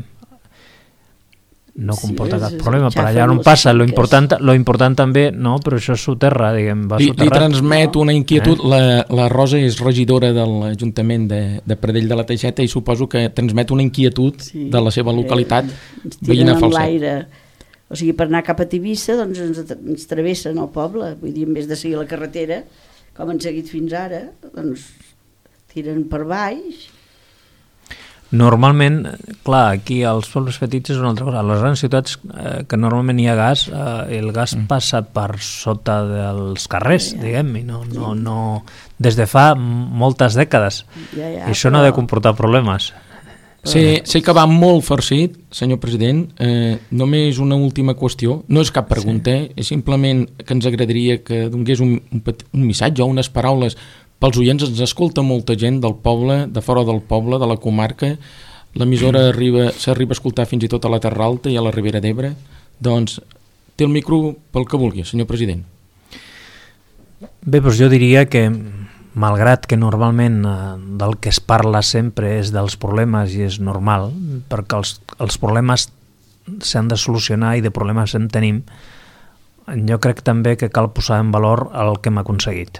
Speaker 5: No
Speaker 2: Sí,
Speaker 5: comporta
Speaker 2: és-
Speaker 5: cap
Speaker 2: és-
Speaker 5: problema, per allà
Speaker 2: xafen
Speaker 5: on
Speaker 2: les
Speaker 5: passa. Lo
Speaker 2: finques.
Speaker 5: important, lo important també, no, però això és soterra, diguem, va
Speaker 1: Li, li
Speaker 5: soterrat.
Speaker 1: transmet
Speaker 2: No.
Speaker 1: una inquietud.
Speaker 5: Eh?
Speaker 1: La, la Rosa és regidora de l'Ajuntament de, de Pradell de la Teixeta i suposo que transmet una inquietud
Speaker 2: Sí,
Speaker 1: de la seva localitat
Speaker 2: eh, ens
Speaker 1: veïna
Speaker 2: tiren en
Speaker 1: Falset.
Speaker 2: l'aire. O sigui, per anar cap a Tivissa doncs ens, ens travessen el poble. Vull dir, en vez de seguir la carretera, com han seguit fins ara, doncs tiren per baix.
Speaker 5: Normalment, clar, aquí als pobles petits és una altra cosa. A les grans ciutats eh, que normalment hi ha gas, eh, el gas mm. passa per sota dels carrers,
Speaker 2: Ja, ja.
Speaker 5: diguem, i no, no, no, des de fa moltes dècades.
Speaker 2: Ja, ja,
Speaker 5: I això no ha de
Speaker 2: però-
Speaker 5: comportar problemes.
Speaker 1: Sé, sé que va molt farcit, senyor president. Eh, només una última qüestió. No és cap pregunta, sí. És simplement que ens agradaria que donés un, un, pet- un missatge o unes paraules pels oients. Ens escolta molta gent del poble, de fora del poble, de la comarca. L'emissora arriba, s'arriba a escoltar fins i tot a la Terra Alta i a la Ribera d'Ebre. Doncs té el micro pel que vulgui, senyor president.
Speaker 5: Bé, doncs jo diria que, malgrat que normalment eh, del que es parla sempre és dels problemes i és normal, perquè els, els problemes s'han de solucionar i de problemes en tenim, jo crec també que cal posar en valor el que hem aconseguit.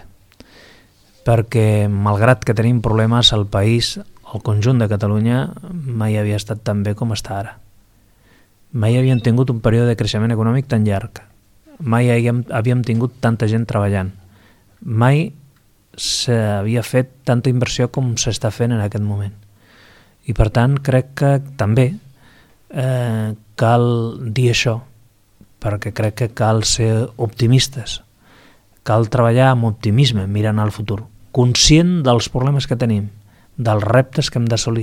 Speaker 5: Perquè, malgrat que tenim problemes, el país, el conjunt de Catalunya, mai havia estat tan bé com està ara. Mai havíem tingut un període de creixement econòmic tan llarg. Mai havíem, havíem tingut tanta gent treballant. Mai s'havia fet tanta inversió com s'està fent en aquest moment. I per tant crec que també eh, cal dir això, perquè crec que cal ser optimistes, cal treballar amb optimisme mirant al futur, conscient dels problemes que tenim, dels reptes que hem d'assolir,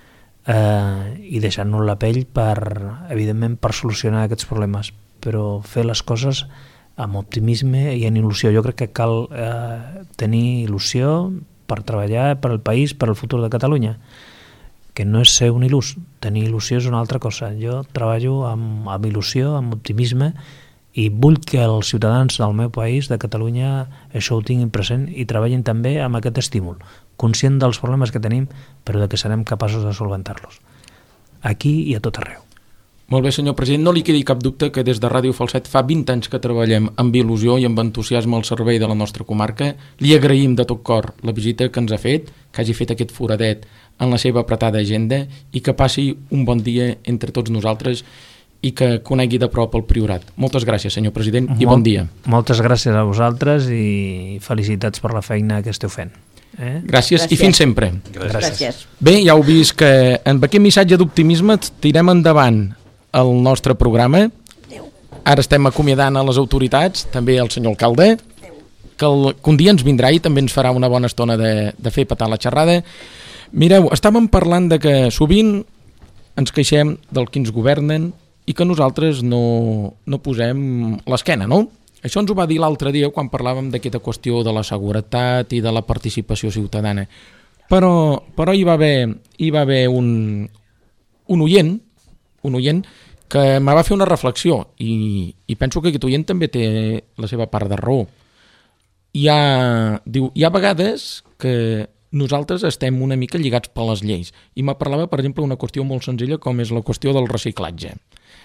Speaker 5: eh, i deixant-nos la pell per, evidentment, per solucionar aquests problemes, però fer les coses amb optimisme i en il·lusió. Jo crec que cal eh, tenir il·lusió per treballar per al país, per al futur de Catalunya, que no és ser un il·lús, tenir il·lusió és una altra cosa. Jo treballo amb, amb il·lusió, amb optimisme, i vull que els ciutadans del meu país, de Catalunya, això ho tinguin present i treballin també amb aquest estímul, conscient dels problemes que tenim, però de que serem capaços de solventar-los, aquí i a tot arreu.
Speaker 1: Molt bé, senyor president, no li quedi cap dubte que des de Ràdio Falset fa vint anys que treballem amb il·lusió i amb entusiasme al servei de la nostra comarca. Li agraïm de tot cor la visita que ens ha fet, que hagi fet aquest foradet en la seva apretada agenda i que passi un bon dia entre tots nosaltres i que conegui de prop el Priorat. Moltes gràcies, senyor president, i bon dia.
Speaker 5: Moltes gràcies a vosaltres i felicitats per la feina que esteu fent. Eh?
Speaker 1: Gràcies,
Speaker 2: Gràcies.
Speaker 1: i fins sempre.
Speaker 3: Gràcies.
Speaker 2: Gràcies.
Speaker 1: Bé, ja heu vist que amb aquest missatge d'optimisme tirem endavant el nostre programa. Ara estem acomiadant a les autoritats, també al senyor alcalde, que, el, que un dia ens vindrà i també ens farà una bona estona de, de fer petar la xerrada. Mireu, estàvem parlant de que sovint ens queixem del que ens governen i que nosaltres no, no posem l'esquena, no? Això ens ho va dir l'altre dia quan parlàvem d'aquesta qüestió de la seguretat i de la participació ciutadana. Però, però hi va haver, hi va haver un, un oient, un oient que me va fer una reflexió i, i penso que aquest oient també té la seva part de raó. Hi ha, diu, hi ha vegades que nosaltres estem una mica lligats per les lleis i me parlava, per exemple, una qüestió molt senzilla com és la qüestió del reciclatge.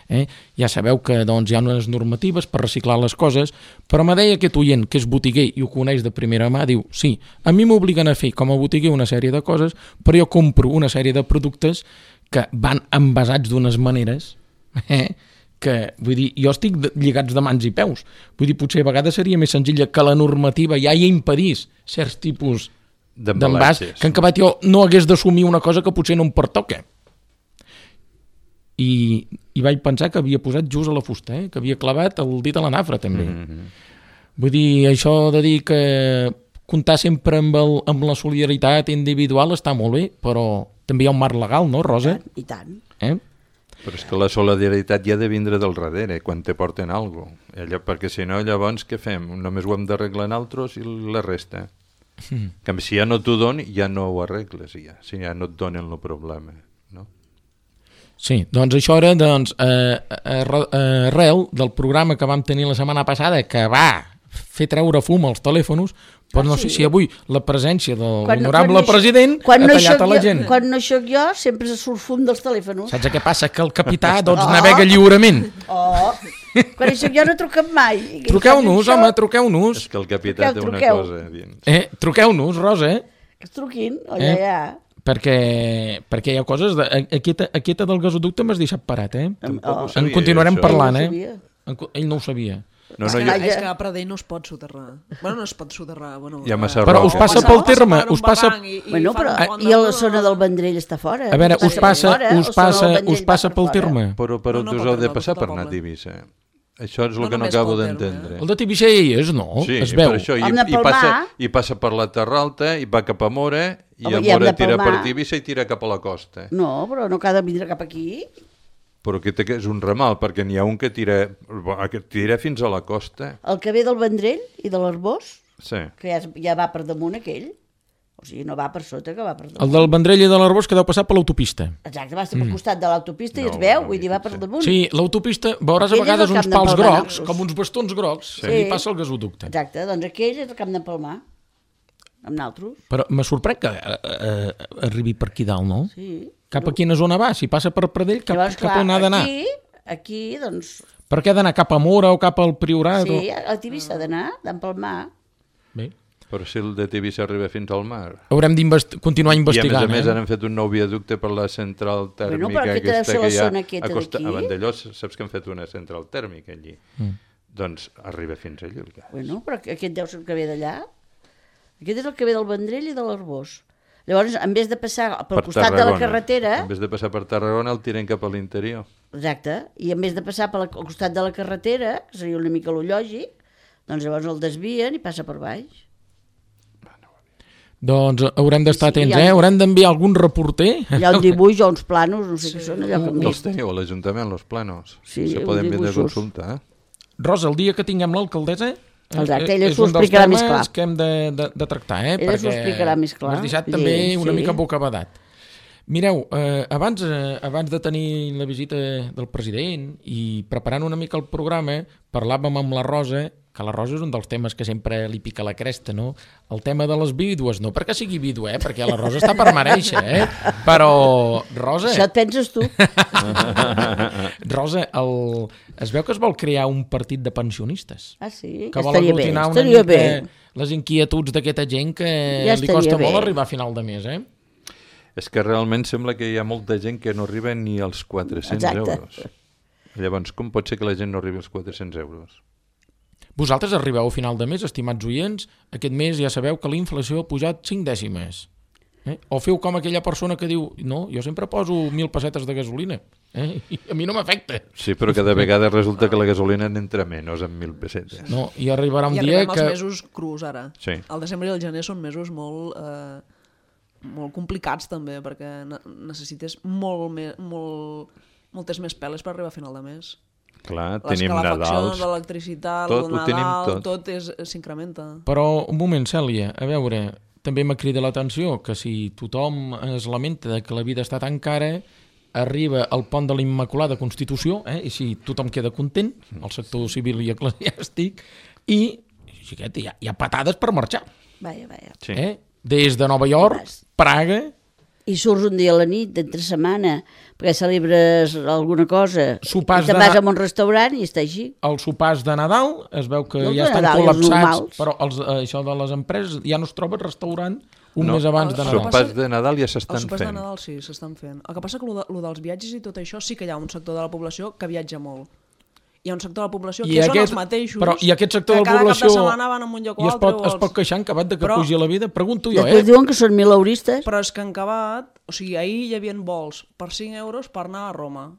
Speaker 1: Eh? Ja sabeu que doncs, hi ha unes normatives per reciclar les coses, però me deia aquest oient, que és botiguer i ho coneix de primera mà, diu, sí, a mi m'obliguen a fer com a botiguer una sèrie de coses, però jo compro una sèrie de productes que van envasats d'unes maneres, eh? que, vull dir, jo estic lligats de mans i peus. Vull dir, potser a vegades seria més senzilla que la normativa ja hi impedís certs tipus d'envàs, que en acabat jo no hagués d'assumir una cosa que potser no em pertoca. I, i vaig pensar que havia posat just a la fusta, eh? Que havia clavat el dit a la nafra, també. Mm-hmm. Vull dir, això de dir que comptar sempre amb, el, amb la solidaritat individual està molt bé, però també hi ha un marc legal, no, Rosa?
Speaker 2: I tant.
Speaker 1: Eh?
Speaker 3: Però és que la solidaritat ja ha de vindre del darrere, quan te porten alguna cosa. Perquè si no, llavors què fem? Només ho hem d'arreglar nosaltres i la resta. Mm. Que si ja no t'ho don, ja no ho arregles, ja. Si ja no et donen el problema, no?
Speaker 1: Sí, doncs això era doncs, eh, arrel del programa que vam tenir la setmana passada, que va fer treure fum als telèfons, però no sé si avui la presència de l'honorable president ha tallat a la gent.
Speaker 2: Quan no soc jo, sempre se surt fum dels telèfons.
Speaker 1: Saps què passa? Que el capità doncs, oh. navega lliurement.
Speaker 2: Oh, quan hi soc jo no truquem mai.
Speaker 1: Truqueu-nos, home, truqueu-nos.
Speaker 3: És que el capità té una cosa a dins.
Speaker 1: Eh, truqueu-nos, Rosa.
Speaker 2: Que es truquin, o ja,
Speaker 1: eh?
Speaker 2: ja.
Speaker 1: Perquè, perquè hi ha coses... De, aquesta, aquesta del gasoducte m'has deixat parat, eh?
Speaker 2: Oh.
Speaker 1: En continuarem
Speaker 3: això.
Speaker 1: parlant,
Speaker 2: Ell
Speaker 1: eh? Ell no ho sabia.
Speaker 3: No,
Speaker 4: és,
Speaker 3: no,
Speaker 4: que,
Speaker 3: jo...
Speaker 4: és que a Pradell no es pot soterrar. Bueno, no es pot soterrar. Bueno,
Speaker 3: ja
Speaker 4: eh,
Speaker 1: però us passa pel terme. Us passa...
Speaker 4: I, i
Speaker 2: bueno, però, I a la zona del Vendrell està fora.
Speaker 1: A veure, us passa,
Speaker 2: fora,
Speaker 1: us passa, us passa pel terme.
Speaker 3: Però, però no, no, us heu de passar per anar a Tivissa. Això és el
Speaker 4: no
Speaker 3: que no acabo d'entendre.
Speaker 1: El de Tivissa hi és, no?
Speaker 3: Sí,
Speaker 1: es veu.
Speaker 3: per això. I, i, passa, I passa per la Terra Alta, i va cap a Mora, i a Mora tira per Tivissa i tira cap a la costa.
Speaker 2: No, però no cal vindre cap aquí.
Speaker 3: Però aquest és un ramal, perquè n'hi ha un que tira, que tira fins a la costa.
Speaker 2: El que ve del Vendrell i de l'Arbós,
Speaker 3: sí.
Speaker 2: que ja, ja va per damunt aquell, o sigui, no va per sota, que va per damunt.
Speaker 1: El del Vendrell i de l'Arbós que deu passar per l'autopista.
Speaker 2: Exacte, va estar pel costat de l'autopista no, i es veu, no, vull dir, va per damunt.
Speaker 1: Sí, l'autopista, veuràs a vegades uns pals grocs, com uns bastons grocs, sí. I passa el gasoducte.
Speaker 2: Exacte, doncs aquell és el Camp d'en Palmar, amb naltros.
Speaker 1: Però me sorprèn que eh, eh, arribi per aquí dalt, no?
Speaker 2: Sí.
Speaker 1: Cap a quina zona va? Si passa per Pradell, cap,
Speaker 2: Llavors,
Speaker 1: cap
Speaker 2: clar,
Speaker 1: on ha d'anar?
Speaker 2: Aquí, aquí, doncs...
Speaker 1: Per què ha d'anar? Cap a Mora o cap al Priorat?
Speaker 2: Sí,
Speaker 1: o...
Speaker 2: a Tivissa ha d'anar, d'empalmar.
Speaker 1: Bé.
Speaker 3: Però si el de Tivissa arriba fins al mar.
Speaker 1: Haurem de continuar investigant.
Speaker 3: I a més a més
Speaker 1: eh?
Speaker 3: han fet un nou viaducte per la central tèrmica.
Speaker 2: Bueno, però aquesta
Speaker 1: aquesta
Speaker 2: deu ser la zona aquesta d'aquí.
Speaker 3: A Vandellós saps que han fet una central tèrmica allí. Mm. Doncs arriba fins allí el gas.
Speaker 2: Bueno, però aquest deu ser el que ve d'allà. Aquest és el que ve del Vendrell i de l'Arbós. Llavors, en vez de passar pel
Speaker 3: per
Speaker 2: costat
Speaker 3: Tarragona.
Speaker 2: de la carretera...
Speaker 3: En vez de passar per Tarragona, el tiren cap a l'interior.
Speaker 2: Exacte. I en vez de passar pel costat de la carretera, que seria una mica lo lògic, doncs llavors el desvien i passa per baix.
Speaker 1: Doncs haurem d'estar
Speaker 2: sí,
Speaker 1: atents,
Speaker 2: ha...
Speaker 1: eh? Haurem d'enviar algun reporter.
Speaker 2: Hi ha un dibuix o uns planos, no sé sí. què són, allò que hem
Speaker 3: Els
Speaker 2: vist.
Speaker 3: teniu a l'Ajuntament, els planos.
Speaker 2: Sí,
Speaker 3: se poden vindre a consultar. Eh?
Speaker 1: Rosa, el dia que tinguem l'alcaldessa...
Speaker 2: Exacte, ella s'ho explicarà més clar.
Speaker 1: És un dels temes que hem de, de, de tractar, eh?
Speaker 2: Ella s'ho explicarà més clar.
Speaker 1: M'has deixat també sí, una sí. mica bocabadat. Mireu, eh, abans, eh, abans de tenir la visita del president i preparant una mica el programa, parlàvem amb la Rosa, que la Rosa és un dels temes que sempre li pica la cresta, no? El tema de les vídues, no perquè sigui vídua, eh? Perquè la Rosa està per mereixer, eh? Però, Rosa...
Speaker 2: Això et penses tu.
Speaker 1: Rosa, el... es veu que es vol crear un partit de pensionistes.
Speaker 2: Ah, sí?
Speaker 1: Que vol aglutinar una mica bé. Les inquietuds d'aquesta gent que ja li costa bé. molt arribar a final de mes, eh?
Speaker 3: És que realment sembla que hi ha molta gent que no arriba ni als quatre-cents Exacte. euros. Llavors, com pot ser que la gent no arribi als quatre-cents euros?
Speaker 1: Vosaltres arribeu a final de mes, estimats oients, aquest mes ja sabeu que la inflació ha pujat cinc dècimes. Eh? O feu com aquella persona que diu no, jo sempre poso mil pessetes de gasolina, eh? I a mi no m'afecta.
Speaker 3: Sí, però cada vegada resulta que la gasolina n'entra menys amb mil pessetes.
Speaker 1: No, i arribarà un
Speaker 4: I
Speaker 1: dia que...
Speaker 4: I arribem als mesos crus ara.
Speaker 3: Sí.
Speaker 4: El desembre i el gener són mesos molt... Eh... molt complicats també, perquè necessites molt me, molt, moltes més peles per arribar a final de mes.
Speaker 3: Clar, tenim Nadals,
Speaker 4: l'electricitat,
Speaker 3: tot,
Speaker 4: el Nadal,
Speaker 3: tot,
Speaker 4: tot s'incrementa.
Speaker 1: Però un moment, Cèlia, a veure, també m'ha cridat l'atenció que si tothom es lamenta de que la vida està tan cara, arriba al pont de la Immaculada Constitució, eh, i si tothom queda content, el sector civil i eclesiàstic, i xiquet, hi, ha, hi ha patades per marxar.
Speaker 2: Vaja, vaja.
Speaker 3: Sí.
Speaker 1: Eh? Des de Nova York, Praga,
Speaker 2: I surts un dia a la nit, d'entre setmana, perquè celebres alguna cosa,
Speaker 1: Sopars
Speaker 2: i te'n
Speaker 1: de
Speaker 2: vas
Speaker 1: na-
Speaker 2: a un restaurant i està així.
Speaker 1: Els sopars de Nadal es veu que
Speaker 2: No,
Speaker 1: ja
Speaker 2: de
Speaker 1: estan
Speaker 2: Nadal, els
Speaker 1: col·lapsats,
Speaker 2: normals.
Speaker 1: però els, eh, això de les empreses ja no es troba restaurant un
Speaker 3: No,
Speaker 1: mes abans de
Speaker 4: el
Speaker 1: Nadal.
Speaker 3: Sopars de Nadal ja
Speaker 4: Els
Speaker 3: s'estan
Speaker 4: sopars de
Speaker 3: fent.
Speaker 4: Nadal sí, s'estan fent. El que passa que lo, de, lo dels viatges i tot això sí que hi ha un sector de la població que viatja molt. Hi ha un sector de la població
Speaker 1: I
Speaker 4: que són
Speaker 1: aquest-
Speaker 4: els mateixos
Speaker 1: però i aquest sector
Speaker 4: que
Speaker 1: de la
Speaker 4: cada
Speaker 1: població
Speaker 4: cap de setmana van a un lloc o
Speaker 1: I es
Speaker 4: altre.
Speaker 1: pot,
Speaker 4: o
Speaker 1: es
Speaker 4: els-
Speaker 1: pot queixar en acabat de que
Speaker 4: Però-
Speaker 1: pugi la vida? Pregunto jo,
Speaker 2: Després
Speaker 1: eh?
Speaker 2: diuen que són mileuristes.
Speaker 4: Però és que en acabat, o sigui, ahir hi havia vols per cinc euros per anar a Roma.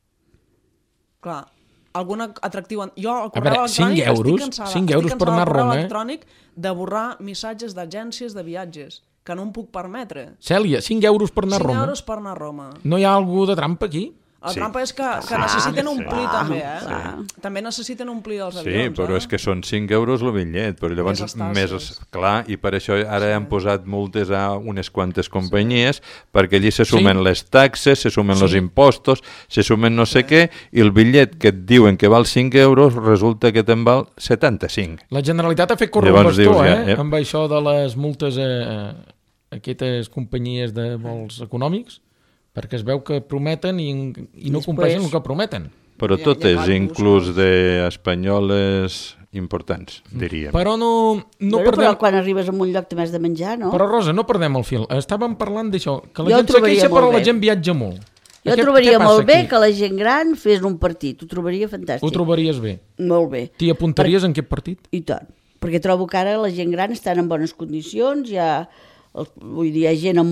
Speaker 4: Clar, algun atractiu... Jo, el correu
Speaker 1: veure, cinc
Speaker 4: electrònic,
Speaker 1: euros?
Speaker 4: estic cansada.
Speaker 1: cinc euros
Speaker 4: estic
Speaker 1: per
Speaker 4: cansada
Speaker 1: anar a
Speaker 4: del correu
Speaker 1: Roma, eh?
Speaker 4: electrònic de borrar missatges d'agències de viatges, que no em puc permetre.
Speaker 1: Cèlia, cinc euros per anar a
Speaker 4: cinc
Speaker 1: Roma.
Speaker 4: euros per anar a Roma.
Speaker 1: No hi ha algú de trampa aquí?
Speaker 4: La
Speaker 3: Sí.
Speaker 4: trampa és que, que
Speaker 3: Sí,
Speaker 4: necessiten
Speaker 3: sí,
Speaker 4: omplir
Speaker 3: sí.
Speaker 4: també, eh?
Speaker 2: Sí.
Speaker 4: També necessiten omplir els
Speaker 3: Sí,
Speaker 4: avions,
Speaker 3: però
Speaker 4: eh?
Speaker 3: és que són cinc euros el bitllet, però llavors
Speaker 4: Més
Speaker 3: més,
Speaker 4: les taxes.
Speaker 3: clar, i per això ara han posat multes a unes quantes companyies, perquè allí se sumen
Speaker 1: Sí.
Speaker 3: les taxes, se sumen
Speaker 1: Sí.
Speaker 3: els impostos, se sumen no sé què, i el bitllet que et diuen que val cinc euros resulta que te'n val setanta-cinc.
Speaker 1: La Generalitat ha fet córrer el
Speaker 3: Llavors
Speaker 1: bastó,
Speaker 3: dius,
Speaker 1: eh?
Speaker 3: ja, ja.
Speaker 1: Amb això de les multes a, a aquestes companyies de vols econòmics, perquè es veu que prometen i, i no
Speaker 2: Després-
Speaker 1: compleixen el que prometen.
Speaker 3: Però
Speaker 4: Hi ha-
Speaker 3: tot
Speaker 4: hi ha
Speaker 3: és
Speaker 4: barcos,
Speaker 3: inclús
Speaker 4: no?
Speaker 3: d'espanyoles importants, diríem.
Speaker 1: Però no, no
Speaker 2: Bueno,
Speaker 1: perdem...
Speaker 2: però quan arribes a un lloc també has de menjar, no?
Speaker 1: Però, Rosa, no perdem el fil. Estàvem parlant d'això, que la
Speaker 2: Jo ho
Speaker 1: gent se
Speaker 2: trobaria
Speaker 1: queixa, però
Speaker 2: molt
Speaker 1: la
Speaker 2: bé.
Speaker 1: gent viatja molt.
Speaker 2: Jo
Speaker 1: Què-
Speaker 2: trobaria
Speaker 1: què passa
Speaker 2: molt bé
Speaker 1: aquí?
Speaker 2: que la gent gran fes un partit. Ho trobaria fantàstic.
Speaker 1: Ho trobaries bé.
Speaker 2: Molt bé.
Speaker 1: T'hi apuntaries en aquest partit?
Speaker 2: I tant. Perquè trobo que ara la gent gran està en bones condicions, hi ha, el- vull dir, hi ha gent amb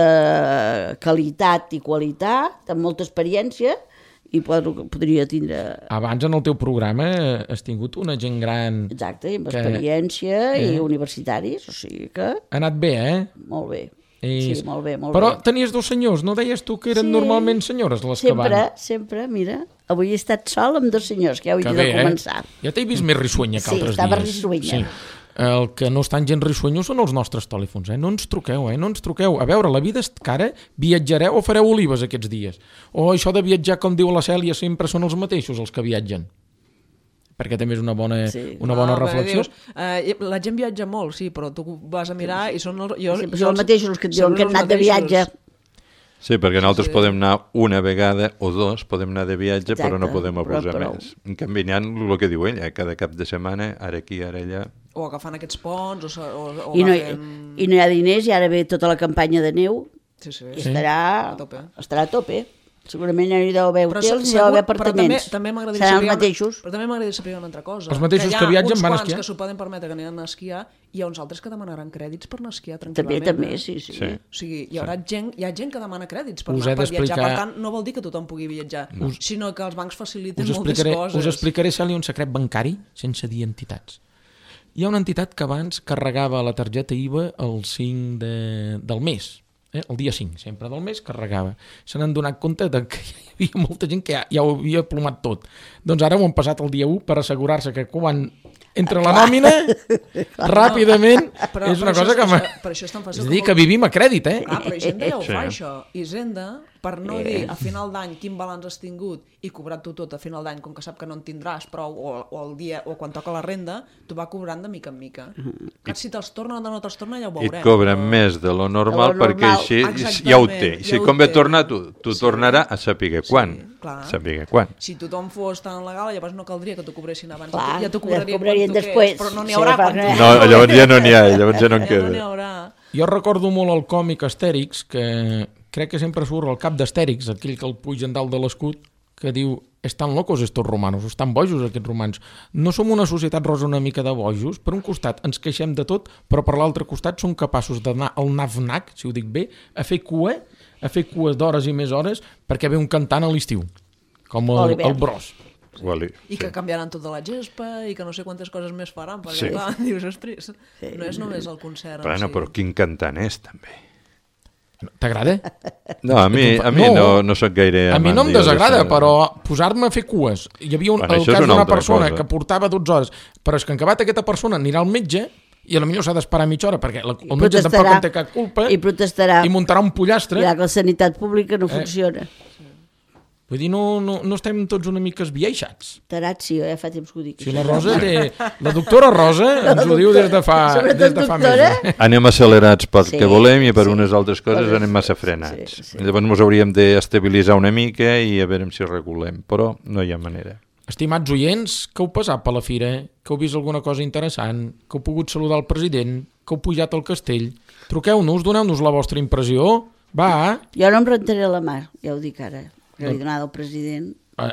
Speaker 2: molta qualitat i qualitat, amb molta experiència, i pod podria tindre...
Speaker 1: Abans en el teu programa has tingut una gent gran...
Speaker 2: Exacte, amb
Speaker 1: que-
Speaker 2: experiència
Speaker 1: eh.
Speaker 2: i universitaris, o sigui que
Speaker 1: Ha anat bé, eh?
Speaker 2: molt bé.
Speaker 1: I...
Speaker 2: Sí, molt bé, molt
Speaker 1: Però
Speaker 2: bé.
Speaker 1: tenies dos senyors, no deies tu que eren
Speaker 2: Sí.
Speaker 1: normalment senyores les que van?
Speaker 2: Sempre, sempre, mira, avui he estat sol amb dos senyors, que ja ho he
Speaker 1: Que
Speaker 2: dit
Speaker 1: bé,
Speaker 2: al començar.
Speaker 1: eh? Ja t'he vist més rissuenya que
Speaker 2: Sí,
Speaker 1: altres
Speaker 2: estava
Speaker 1: dies.
Speaker 2: rissuenya.
Speaker 1: Sí. El que no estan gens rissuenyos són els nostres telèfons, eh? No ens truqueu, eh? No ens truqueu. A veure, la vida és cara, viatjareu o fareu olives aquests dies? O això de viatjar, com diu la Cèlia, sempre són els mateixos els que viatgen? Perquè també és una bona,
Speaker 2: Sí.
Speaker 1: una bona
Speaker 4: Ah, perquè
Speaker 1: reflexió.
Speaker 4: Dius, eh, la gent viatja molt, sí, però tu vas a mirar i són els... Jo,
Speaker 2: Sempre
Speaker 4: jo
Speaker 2: són els mateixos els que et diuen
Speaker 4: són
Speaker 2: que han
Speaker 4: els
Speaker 2: anat de
Speaker 4: mateixos.
Speaker 2: viatge.
Speaker 3: Sí, perquè nosaltres
Speaker 4: Sí.
Speaker 3: podem anar una vegada o dos, podem anar de viatge,
Speaker 2: Exacte,
Speaker 3: però no podem
Speaker 2: però
Speaker 3: abusar
Speaker 2: prou.
Speaker 3: més. En canvi, n'hi ha el que diu ella, cada cap de setmana, ara aquí, ara allà...
Speaker 4: O agafant aquests ponts, o, se- o, o
Speaker 2: I no,
Speaker 4: agafen...
Speaker 2: I no hi ha diners, i ara ve tota la campanya de neu,
Speaker 4: Sí, sí.
Speaker 2: i estarà
Speaker 4: A tope.
Speaker 2: estarà a tope. Segurament hi deu haver
Speaker 4: Però,
Speaker 2: hotels, hi
Speaker 4: segur-
Speaker 2: deu haver
Speaker 4: però també,
Speaker 2: apartaments.
Speaker 4: també m'agradaria
Speaker 2: Seran els
Speaker 4: saber,
Speaker 2: mateixos.
Speaker 4: però també m'agradaria saber una altra cosa.
Speaker 1: Els mateixos
Speaker 4: hi ha
Speaker 1: que viatgen
Speaker 4: uns
Speaker 1: van a
Speaker 4: quants
Speaker 1: esquiar.
Speaker 4: que s'ho poden permetre que aniran a esquiar i hi ha uns altres que demanaran crèdits per anar a esquiar
Speaker 2: També,
Speaker 4: tranquil·lament.
Speaker 2: també,
Speaker 4: eh?
Speaker 2: sí, sí.
Speaker 3: Sí.
Speaker 4: O sigui, hi haurà gent, hi ha gent que demana crèdits per,
Speaker 1: Us
Speaker 4: anar,
Speaker 1: he
Speaker 4: per viatjar.
Speaker 1: d'explicar-
Speaker 4: Per tant, no vol dir que tothom pugui viatjar,
Speaker 1: Us-
Speaker 4: sinó que els bancs faciliten
Speaker 1: Us
Speaker 4: moltes
Speaker 1: explicaré,
Speaker 4: coses.
Speaker 1: us explicaré, Cèlia, un secret bancari sense dir entitats. Hi ha una entitat que abans carregava la targeta I V A el cinc de, del mes, eh? el dia cinc, sempre del mes carregava. Se n'han donat compte de que hi havia molta gent que ja, ja ho havia plomat tot. Doncs ara ho han passat el dia u per assegurar-se que quan entra la nòmina, ràpidament,
Speaker 4: Però-
Speaker 1: és una
Speaker 4: però
Speaker 1: cosa
Speaker 4: això
Speaker 1: que...
Speaker 4: és-
Speaker 1: m'ha-
Speaker 4: això- per això és tan fàcil
Speaker 1: És a dir,
Speaker 4: com
Speaker 1: que
Speaker 4: el-
Speaker 1: vivim a crèdit, eh?
Speaker 4: Ah, però Hisenda ja ho
Speaker 3: Sí.
Speaker 4: fa, això. Hisenda, per no dir a final d'any quin balanç has tingut i cobrar-t'ho tot a final d'any, com que sap que no en tindràs prou, o, o el dia, o quan toca la renda, t'ho va cobrant de mica en mica. Que si te'ls torna o no te'ls torna ja ho
Speaker 3: I
Speaker 4: veurem.
Speaker 3: et cobren
Speaker 4: però-
Speaker 3: més de lo normal,
Speaker 2: De lo
Speaker 3: perquè
Speaker 2: normal.
Speaker 3: així
Speaker 4: Exactament,
Speaker 3: ja ho té. I si
Speaker 4: ja ho
Speaker 3: convé
Speaker 4: té.
Speaker 3: tornar, tu, tu
Speaker 4: Sí.
Speaker 3: tornarà a saber quan.
Speaker 4: clar.
Speaker 3: Saber quan.
Speaker 4: Si tothom fos tan legal, llavors no caldria que t'ho cobressin abans.
Speaker 2: Clar,
Speaker 4: ja t'ho
Speaker 2: ja
Speaker 4: cobrarien,
Speaker 2: cobrarien
Speaker 4: quan
Speaker 2: després.
Speaker 4: toqués, però no n'hi
Speaker 2: Sí,
Speaker 4: haurà quan
Speaker 2: perquè-
Speaker 4: toqués.
Speaker 3: No, llavors ja no n'hi ha, llavors ja no en
Speaker 4: Ja no n'hi
Speaker 3: queda.
Speaker 4: haurà.
Speaker 1: Jo recordo molt el còmic Astèrix, que crec que sempre surt al cap d'Astèrix, aquell que el pugen dalt de l'escut, que diu, estan locos estos romanos, estan bojos aquests romans. No som una societat, Rosa, una mica de bojos? Per un costat ens queixem de tot, però per l'altre costat som capaços d'anar al naf-nac, si ho dic bé, a fer cua, a fer cues d'hores i més hores, perquè ve un cantant a l'estiu, com
Speaker 2: O a
Speaker 1: el,
Speaker 2: l'hivern.
Speaker 1: el Bros.
Speaker 3: Wally,
Speaker 4: I que canviaran tota la gespa i que no sé quantes coses més faran, perquè
Speaker 3: Sí.
Speaker 4: clar, dius, ostres, no és només el concert.
Speaker 3: Bueno,
Speaker 4: sí.
Speaker 3: però quin cantant és, també.
Speaker 1: T'agrada?
Speaker 3: No, a mi, a mi no, no sóc gaire...
Speaker 1: A mi no
Speaker 3: amant,
Speaker 1: em
Speaker 3: digues,
Speaker 1: desagrada,
Speaker 3: d'això.
Speaker 1: però posar-me a fer cues. Hi havia un,
Speaker 3: Bueno,
Speaker 1: el
Speaker 3: això és
Speaker 1: cas
Speaker 3: una
Speaker 1: d'una
Speaker 3: altra
Speaker 1: persona
Speaker 3: cosa.
Speaker 1: que portava dotze hores, però és que en acabat aquesta persona anirà al metge i a la millor s'ha d'esperar mitja hora, perquè la, el metge tampoc en té cap culpa
Speaker 2: i protestarà.
Speaker 1: i muntarà un pollastre.
Speaker 2: Ja que la sanitat pública no funciona.
Speaker 1: Vull dir, no, no, no estem tots una mica esbiaixats.
Speaker 2: Tarat, sí, ja fa temps que ho dic.
Speaker 1: Si la Rosa té... La doctora Rosa ens ho diu des de fa, des de fa mesos.
Speaker 3: Anem accelerats pel
Speaker 2: Sí,
Speaker 3: que volem i per
Speaker 2: sí.
Speaker 3: unes altres coses
Speaker 2: Coses-
Speaker 3: anem massa frenats.
Speaker 2: sí, sí.
Speaker 3: Llavors ens hauríem d'estabilitzar una mica i a veure si regulem, però no hi ha manera.
Speaker 1: Estimats oients, que heu passat per la fira, que heu vist alguna cosa interessant, que heu pogut saludar el president, que heu pujat al castell, truqueu-nos, doneu-nos la vostra impressió. Va!
Speaker 2: Jo no em rentaré la mà, ja ho dic ara. Que li he donat al president.
Speaker 1: Uh,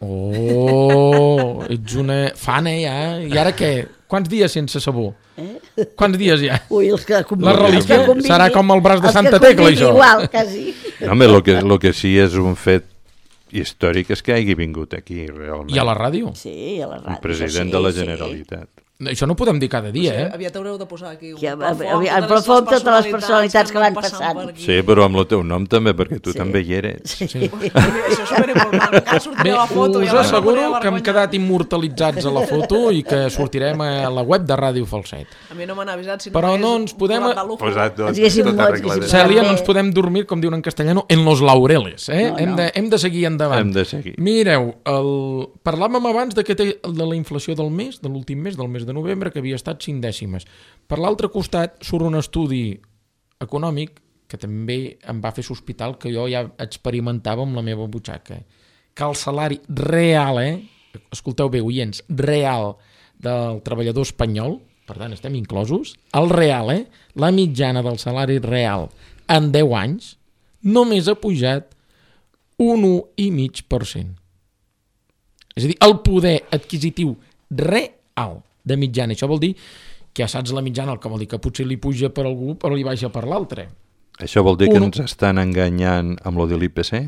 Speaker 1: oh, ets una fan, eh, ja? I ara què? Quants dies sense sabó?
Speaker 2: Eh?
Speaker 1: Quants dies ja?
Speaker 2: Ui, els que convingui.
Speaker 1: La relíquia
Speaker 2: els que convingui,
Speaker 1: serà com el braç de
Speaker 2: els
Speaker 1: Santa
Speaker 2: que
Speaker 1: Tecla,
Speaker 2: convingui,
Speaker 1: això.
Speaker 2: Igual, quasi.
Speaker 3: No, home, el que, lo que sí és un fet històric és que hagi vingut aquí, realment.
Speaker 1: I a la ràdio?
Speaker 2: Sí, a la ràdio.
Speaker 3: El president
Speaker 2: sí,
Speaker 3: de la
Speaker 2: sí.
Speaker 3: Generalitat.
Speaker 1: Això no ho podem dir cada dia, eh?
Speaker 4: Aviat haureu de posar aquí un
Speaker 2: Que,
Speaker 4: plafó
Speaker 2: avi-
Speaker 4: amb
Speaker 2: avi-
Speaker 4: totes
Speaker 2: el plafó amb
Speaker 4: les
Speaker 2: totes les personalitats que van
Speaker 4: passant
Speaker 2: passant.
Speaker 4: per aquí.
Speaker 3: Sí, però amb el teu nom també, perquè tu
Speaker 2: Sí.
Speaker 3: també hi eres.
Speaker 2: Sí.
Speaker 1: Sí.
Speaker 4: Això és superimportant. Ja sortiré
Speaker 1: Bé,
Speaker 4: a la foto.
Speaker 1: us
Speaker 4: ja
Speaker 1: asseguro
Speaker 4: m'acabaré
Speaker 1: que hem
Speaker 4: vergonya.
Speaker 1: quedat immortalitzats a la foto i que sortirem a la web de Ràdio Falset.
Speaker 4: A mi no m'han avisat si
Speaker 1: Però
Speaker 4: no
Speaker 1: no ens podem-
Speaker 3: Posat tot,
Speaker 2: Ens haguéssim
Speaker 3: tot
Speaker 2: mots,
Speaker 3: arreglat.
Speaker 2: haguéssim
Speaker 1: Cèlia, no
Speaker 2: Bé.
Speaker 1: ens podem dormir, com diuen en castellano, en los laureles, eh?
Speaker 2: No,
Speaker 1: hem,
Speaker 2: no.
Speaker 1: de, hem de seguir endavant.
Speaker 3: Hem de seguir.
Speaker 1: Mireu, el... parlàvem abans de, que té, de la inflació del mes, de l'últim mes, del mes de novembre, que havia estat cinc dècimes. Per l'altre costat surt un estudi econòmic que també em va fer sospitar el que jo ja experimentava amb la meva butxaca, que el salari real, eh? escolteu bé, oients, real del treballador espanyol, per tant estem inclosos, el real, eh? la mitjana del salari real en deu anys només ha pujat un un coma cinc per cent. És a dir, el poder adquisitiu real de mitjana. Això vol dir que ja saps la mitjana, el que vol dir que potser li puja per algú però li baixa per l'altre.
Speaker 3: Això vol dir que
Speaker 1: Un-
Speaker 3: ens estan enganyant amb lo de l'I P C?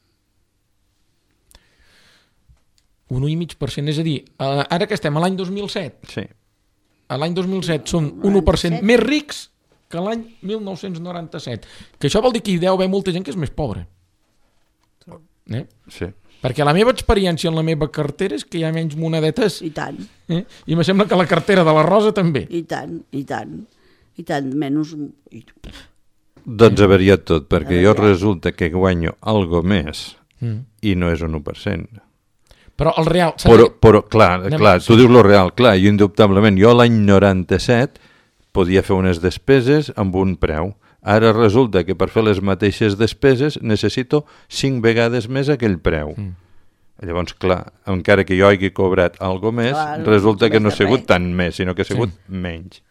Speaker 1: Un un coma cinc per cent, és a dir, eh, ara que estem a l'any dos mil set,
Speaker 3: Sí.
Speaker 1: a l'any dos mil set són un un per cent més rics que l'any mil nou-cents noranta-set. Que això vol dir que hi deu haver molta gent que és més pobra. Eh?
Speaker 3: Sí.
Speaker 1: Perquè la meva experiència en la meva cartera és que hi ha menys monedetes.
Speaker 2: I tant,
Speaker 1: Eh? I me sembla que la cartera de la Rosa també.
Speaker 2: i tant, i tant. I tant, menys... I...
Speaker 3: Doncs ha variat tot, perquè jo resulta que guanyo algo més
Speaker 1: Mm.
Speaker 3: i no és un u per cent.
Speaker 1: Però el real... s'ha
Speaker 3: Però,
Speaker 1: de-
Speaker 3: però clar,
Speaker 1: Anem-
Speaker 3: clar, tu dius lo real, clar, jo indubtablement, jo l'any noranta-set podia fer unes despeses amb un preu. Ara resulta que per fer les mateixes despeses necessito cinc vegades més aquell preu. Mm. Llavors, clar, encara que jo hagi cobrat algo més,
Speaker 2: Clar,
Speaker 3: resulta
Speaker 2: no
Speaker 3: que no ha
Speaker 2: res de
Speaker 3: sigut
Speaker 2: res.
Speaker 3: tant més, sinó que ha sigut
Speaker 1: Sí.
Speaker 3: menys.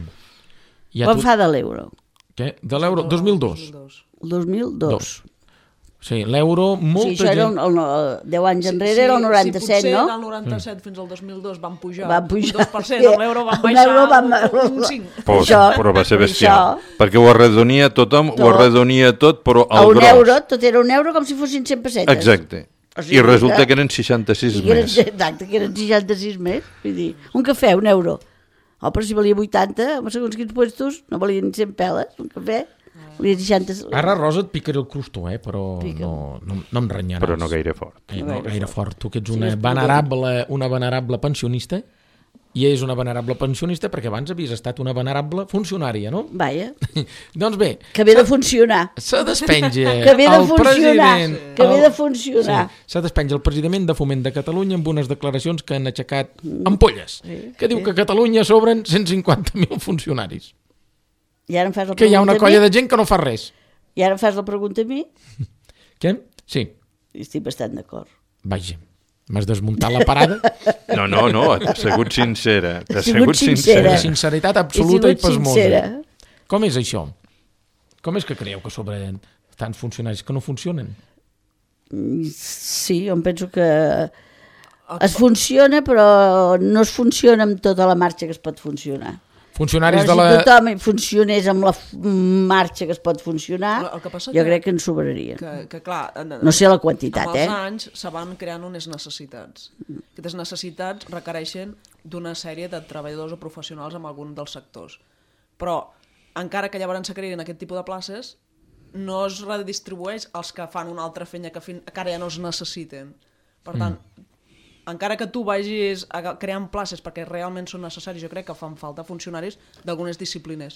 Speaker 1: Ja
Speaker 2: Quan
Speaker 1: tu...
Speaker 2: fa de l'euro?
Speaker 1: Què? De l'euro? dos mil dos.
Speaker 2: El dos mil dos.
Speaker 1: Dos. Sí, l'euro,
Speaker 2: Sí,
Speaker 1: molta
Speaker 2: això era
Speaker 1: gent...
Speaker 2: el, el, el, deu anys enrere, era el noranta-set,
Speaker 4: sí,
Speaker 2: no?
Speaker 4: potser del noranta-set fins al dos mil dos van pujar,
Speaker 2: Van pujar.
Speaker 4: un dos per cent, amb l'euro van
Speaker 2: Amb
Speaker 4: baixar
Speaker 2: l'euro van-
Speaker 4: un, un cinc.
Speaker 3: Però,
Speaker 2: Això-
Speaker 3: però va ser bestial.
Speaker 2: això-
Speaker 3: Perquè ho arredonia tothom, ho
Speaker 2: Tot.
Speaker 3: arredonia tot, però
Speaker 2: A
Speaker 3: al
Speaker 2: un
Speaker 3: gros.
Speaker 2: euro, tot era un euro com si fossin cent pessetes.
Speaker 3: Exacte.
Speaker 2: O sigui
Speaker 3: I resulta
Speaker 2: que-
Speaker 3: que eren seixanta-sis
Speaker 2: I eren,
Speaker 3: més.
Speaker 2: exacte, que eren seixanta-sis més. Vull dir, un cafè, un euro. Oh, però si valia vuitanta, amb segons quins puestos, no valien ni cent peles, un cafè. Valia seixanta...
Speaker 1: Ara, Rosa, et picaré el crustó, eh? Però
Speaker 2: Pica.
Speaker 1: no, no, no em renyaràs.
Speaker 3: Però no gaire fort.
Speaker 1: Eh,
Speaker 2: No
Speaker 1: no
Speaker 2: gaire
Speaker 1: gaire fort. Tu que ets
Speaker 2: Sí,
Speaker 1: una
Speaker 2: és
Speaker 1: venerable, una venerable pensionista, i és una venerable pensionista perquè abans havies estat una venerable funcionària, no?
Speaker 2: Vaja,
Speaker 1: Doncs bé,
Speaker 2: que ve de funcionar.
Speaker 1: se despenja
Speaker 2: Que ve de
Speaker 1: el
Speaker 2: funcionar.
Speaker 1: president...
Speaker 2: Que ve
Speaker 1: el-
Speaker 2: de funcionar.
Speaker 1: Sí, se despenja el president de Foment de Catalunya amb unes declaracions que han aixecat ampolles,
Speaker 2: Sí,
Speaker 1: que diu
Speaker 2: sí.
Speaker 1: que a Catalunya sobren cent cinquanta mil funcionaris.
Speaker 2: I ara em fas la
Speaker 1: Que hi ha
Speaker 2: pregunta
Speaker 1: una
Speaker 2: a
Speaker 1: colla
Speaker 2: mi?
Speaker 1: de gent que no fa res.
Speaker 2: I ara em fas la pregunta a mi?
Speaker 1: Què? Sí,
Speaker 2: I estic bastant d'acord.
Speaker 1: vaja. M'has desmuntat la parada.
Speaker 3: No, no, no, t'has sigut sincera. T'has
Speaker 2: sigut
Speaker 3: sigut
Speaker 2: sincera.
Speaker 1: De
Speaker 3: sincera.
Speaker 1: sinceritat
Speaker 2: He
Speaker 1: absoluta i
Speaker 2: sigut
Speaker 1: pasmosa.
Speaker 2: sincera.
Speaker 1: Com és això? Com és que creieu que sobren tants funcionaris que no funcionen?
Speaker 2: Sí, jo em penso que es funciona, però no es funciona amb tota la marxa que es pot funcionar.
Speaker 1: Funcionaris
Speaker 2: Però
Speaker 1: de la...
Speaker 2: si tothom hi funcionés amb la f- marxa que es pot funcionar,
Speaker 4: El que passa
Speaker 2: jo
Speaker 4: que-
Speaker 2: crec que ens sobraria.
Speaker 4: Que, que clar, en,
Speaker 2: No sé la quantitat,
Speaker 4: amb els
Speaker 2: eh?
Speaker 4: anys se van creant unes necessitats. Aquestes necessitats requereixen d'una sèrie de treballadors o professionals en algun dels sectors. Però, encara que llavors se creïn aquest tipus de places, no es redistribueix als que fan una altra feina que, fin, que ara ja no es necessiten. Per tant, mm. encara que tu vagis a- creant places perquè realment són necessaris, jo crec que fan falta funcionaris d'algunes disciplines.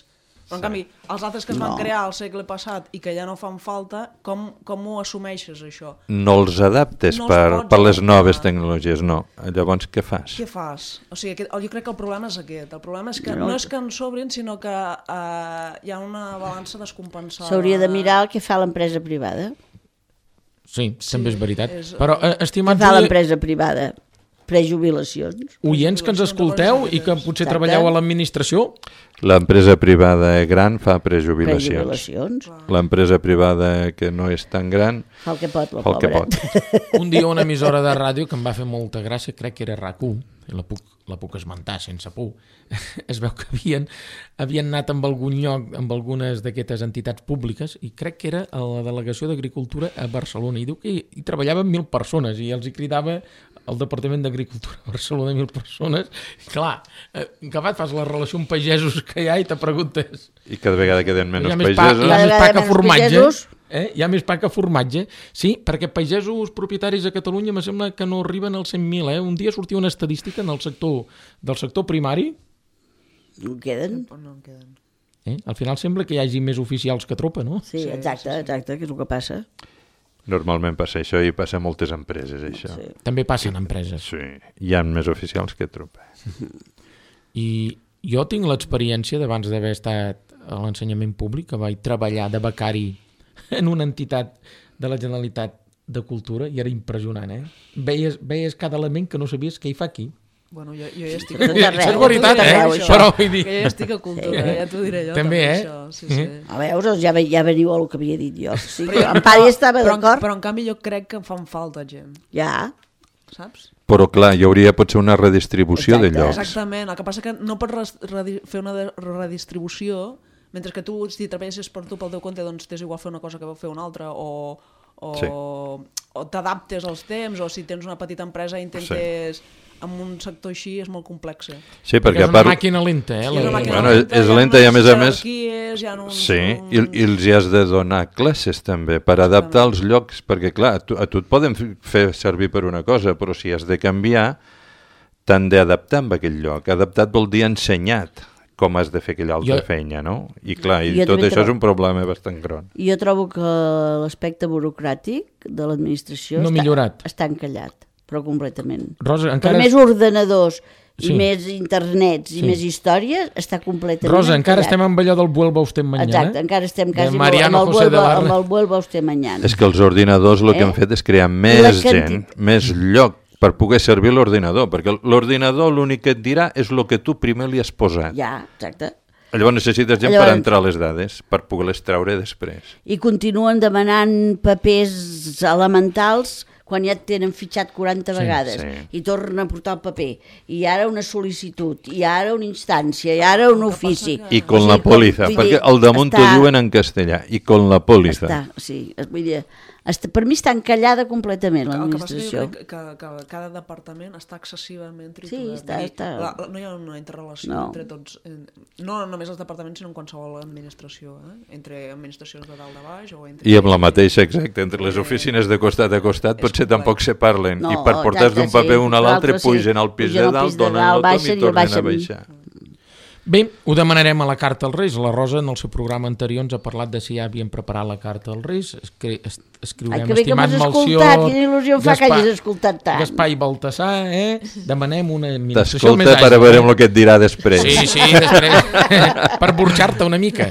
Speaker 4: Però en canvi, els altres que es van crear al segle passat i que ja no fan falta, com, com ho assumeixes, això?
Speaker 3: No els adaptes
Speaker 4: No els
Speaker 3: per,
Speaker 4: pots
Speaker 3: per les
Speaker 4: adaptar.
Speaker 3: noves tecnologies, no. Llavors, què fas?
Speaker 4: Què fas? O sigui, aquest, jo crec que el problema és aquest. El problema és que no, no és que en sobrin, sinó que uh, hi ha una balança descompensada.
Speaker 2: S'hauria de mirar el que fa l'empresa privada.
Speaker 1: Sí, sí, també és veritat.
Speaker 4: és-
Speaker 1: Però, eh,
Speaker 2: Què
Speaker 1: estimats
Speaker 2: fa
Speaker 1: oients,
Speaker 2: l'empresa privada? Prejubilacions.
Speaker 1: oients que ens escolteu i que potser
Speaker 2: Exacte.
Speaker 1: treballeu a l'administració,
Speaker 3: L'empresa privada gran fa prejubilacions.
Speaker 2: Prejubilacions.
Speaker 3: L'empresa privada que no és tan gran
Speaker 2: Fa el que pot, la
Speaker 3: fa el que pot.
Speaker 2: pobra.
Speaker 1: un dia una emissora de ràdio que em va fer molta gràcia, crec que era RAC u, i la puc, la puc esmentar sense por, es veu que havien, havien anat amb algun lloc, amb algunes d'aquestes entitats públiques, i crec que era a la delegació d'Agricultura a Barcelona, i diu que hi, hi treballaven mil persones, i els hi cridava el Departament d'Agricultura a Barcelona mil persones, i clar, eh, acabat fas la relació amb pagesos que hi ha i te preguntes...
Speaker 3: I cada vegada queden menys
Speaker 1: Hi ha més pa,
Speaker 3: pagesos.
Speaker 1: hi ha més pa que
Speaker 2: Menys
Speaker 1: formatge.
Speaker 2: pagesos.
Speaker 1: Eh? Hi ha més pa que formatge. Sí, perquè pagesos propietaris a Catalunya me sembla que no arriben als cent mil. Eh? Un dia sortia una estadística en el sector, del sector primari.
Speaker 2: No queden.
Speaker 4: No en queden.
Speaker 1: Eh? Al final sembla que hi hagi més oficials que tropa, no?
Speaker 2: Sí, exacte, exacte, que és el que passa.
Speaker 3: Normalment passa això i passa a moltes empreses, això.
Speaker 2: Sí.
Speaker 1: També passen empreses.
Speaker 3: Sí, hi ha més oficials que tropa.
Speaker 1: I jo tinc l'experiència d'abans d'haver estat a l'ensenyament públic, que vaig treballar de becari en una entitat de la Generalitat de Cultura, i era impressionant, eh? Veies, veies cada element que no sabies què hi fa aquí.
Speaker 4: Bueno, jo, jo ja estic...
Speaker 2: Tot arreu,
Speaker 1: Això és veritat,
Speaker 2: tot
Speaker 1: eh?
Speaker 2: arreu, això.
Speaker 1: Però vull dir...
Speaker 4: Que ja estic a cultura, ja t'ho diré jo.
Speaker 1: També, eh?
Speaker 4: Això, sí, sí.
Speaker 2: A veure, ja, ve- ja veniu al que havia dit jo. Sí,
Speaker 4: Però jo-
Speaker 2: en Pari estava
Speaker 4: però,
Speaker 2: d'acord.
Speaker 4: però en canvi jo crec que em fan falta gent,
Speaker 2: Ja,
Speaker 4: saps?
Speaker 3: Però clar, hi hauria potser una redistribució de
Speaker 2: Exacte.
Speaker 3: llocs.
Speaker 4: Exactament, el que passa que no pots res- redi- fer una de- redistribució mentre que tu, si treballessis per tu pel teu compte, doncs t'és igual fer una cosa que fer una altra, o, o,
Speaker 3: Sí.
Speaker 4: o t'adaptes als temps, o si tens una petita empresa intentes... En un sector així és molt complex. Eh?
Speaker 3: Sí,
Speaker 1: Perquè
Speaker 3: perquè
Speaker 1: és
Speaker 3: a
Speaker 1: una
Speaker 3: part...
Speaker 1: màquina lenta, eh?
Speaker 4: És
Speaker 1: La...
Speaker 4: una màquina
Speaker 3: Bueno,
Speaker 4: lenta,
Speaker 3: és
Speaker 4: hi ha
Speaker 3: lenta i a
Speaker 4: unes
Speaker 3: més a més-
Speaker 4: jerarquies, hi ha uns,
Speaker 3: Sí,
Speaker 4: un-
Speaker 3: i, i els hi has de donar classes també per adaptar els llocs, perquè clar, a tu, a tu et poden f- fer servir per una cosa, però si has de canviar, t'han d'adaptar amb aquell lloc. Adaptat vol dir ensenyat com has de fer aquella altra
Speaker 1: Jo-
Speaker 3: feina, no? I clar, i
Speaker 2: Jo
Speaker 3: tot
Speaker 2: també
Speaker 3: això és
Speaker 2: trobo-
Speaker 3: un problema bastant gran.
Speaker 2: jo trobo que l'aspecte burocràtic de l'administració
Speaker 1: No ha
Speaker 2: està,
Speaker 1: millorat.
Speaker 2: està encallat, però completament.
Speaker 1: Rosa,
Speaker 2: Per
Speaker 1: encara...
Speaker 2: més ordenadors i
Speaker 1: Sí.
Speaker 2: més internets i
Speaker 1: Sí.
Speaker 2: més històries, està completament
Speaker 1: Rosa, encara
Speaker 2: encallat.
Speaker 1: estem amb allò del vuelva usted mañana.
Speaker 2: Exacte, encara estem
Speaker 1: De
Speaker 2: quasi amb el,
Speaker 1: Mariano
Speaker 2: amb el,
Speaker 1: José de
Speaker 2: vuelva,
Speaker 1: la
Speaker 2: amb
Speaker 1: Re-
Speaker 2: el vuelva usted mañana.
Speaker 3: És que els ordinadors el que
Speaker 2: Eh?
Speaker 3: han fet és crear
Speaker 2: la
Speaker 3: més
Speaker 2: quanti-
Speaker 3: gent, més lloc per poder servir l'ordinador, perquè l'ordinador l'únic que et dirà és el que tu primer li has posat.
Speaker 2: Ja, exacte.
Speaker 3: Llavors necessites gent
Speaker 2: Llavors-
Speaker 3: per entrar les dades, per poder-les treure després.
Speaker 2: I continuen demanant papers elementals quan ja et tenen fitxat quaranta
Speaker 3: Sí,
Speaker 2: vegades
Speaker 3: sí.
Speaker 2: i tornen a portar el paper, i ara una sol·licitud, i ara una instància, i ara un ofici.
Speaker 3: I con
Speaker 2: O sigui,
Speaker 3: la pòliza,
Speaker 2: vull
Speaker 3: perquè
Speaker 2: dir,
Speaker 3: al damunt t'ho
Speaker 2: està-
Speaker 3: diuen en castellà, i con la pòliza.
Speaker 2: Està, sí, es- vull dir, està, per mi està encallada completament
Speaker 4: El que passa que jo
Speaker 2: l'administració.
Speaker 4: crec que, que cada departament està excessivament
Speaker 2: Sí,
Speaker 4: triturat.
Speaker 2: està-
Speaker 4: Vull dir,
Speaker 2: està-
Speaker 4: La, la, no hi ha una interrelació
Speaker 2: No.
Speaker 4: entre tots, eh, no només els departaments, sinó en qualsevol administració, eh? Entre administracions de dalt a baix o entre...
Speaker 3: I amb la mateixa, exacte, entre les oficines de costat a costat
Speaker 4: És
Speaker 3: potser
Speaker 4: complex.
Speaker 3: tampoc se parlen,
Speaker 2: No,
Speaker 3: i per portar d'un
Speaker 2: exacte,
Speaker 3: paper
Speaker 2: sí.
Speaker 3: un a l'altre
Speaker 2: L'altre sí.
Speaker 3: pugen al pis
Speaker 2: Pugen
Speaker 3: de
Speaker 2: al
Speaker 3: dalt,
Speaker 2: pis de
Speaker 3: donen
Speaker 2: dalt,
Speaker 3: el tom
Speaker 2: baixen
Speaker 3: i
Speaker 2: i
Speaker 3: tornen a
Speaker 2: baixen.
Speaker 3: baixar.
Speaker 1: Bé, ho demanarem a la carta als Reis. La Rosa, en el seu programa anterior, ens ha parlat de si ja havien preparat la carta als Reis. Escri es escriurem,
Speaker 2: Ai, que bé que
Speaker 1: estimat
Speaker 2: m'has
Speaker 1: Melcior...
Speaker 2: escoltat, quina il·lusió em fa que hagis escoltat tant.
Speaker 1: Gaspar i Baltasar, eh? Demanem una administració més
Speaker 3: T'escolta per a
Speaker 1: àgil,
Speaker 3: veure
Speaker 1: eh?
Speaker 3: el que et dirà després.
Speaker 1: Sí, sí, després, per burxar-te una mica.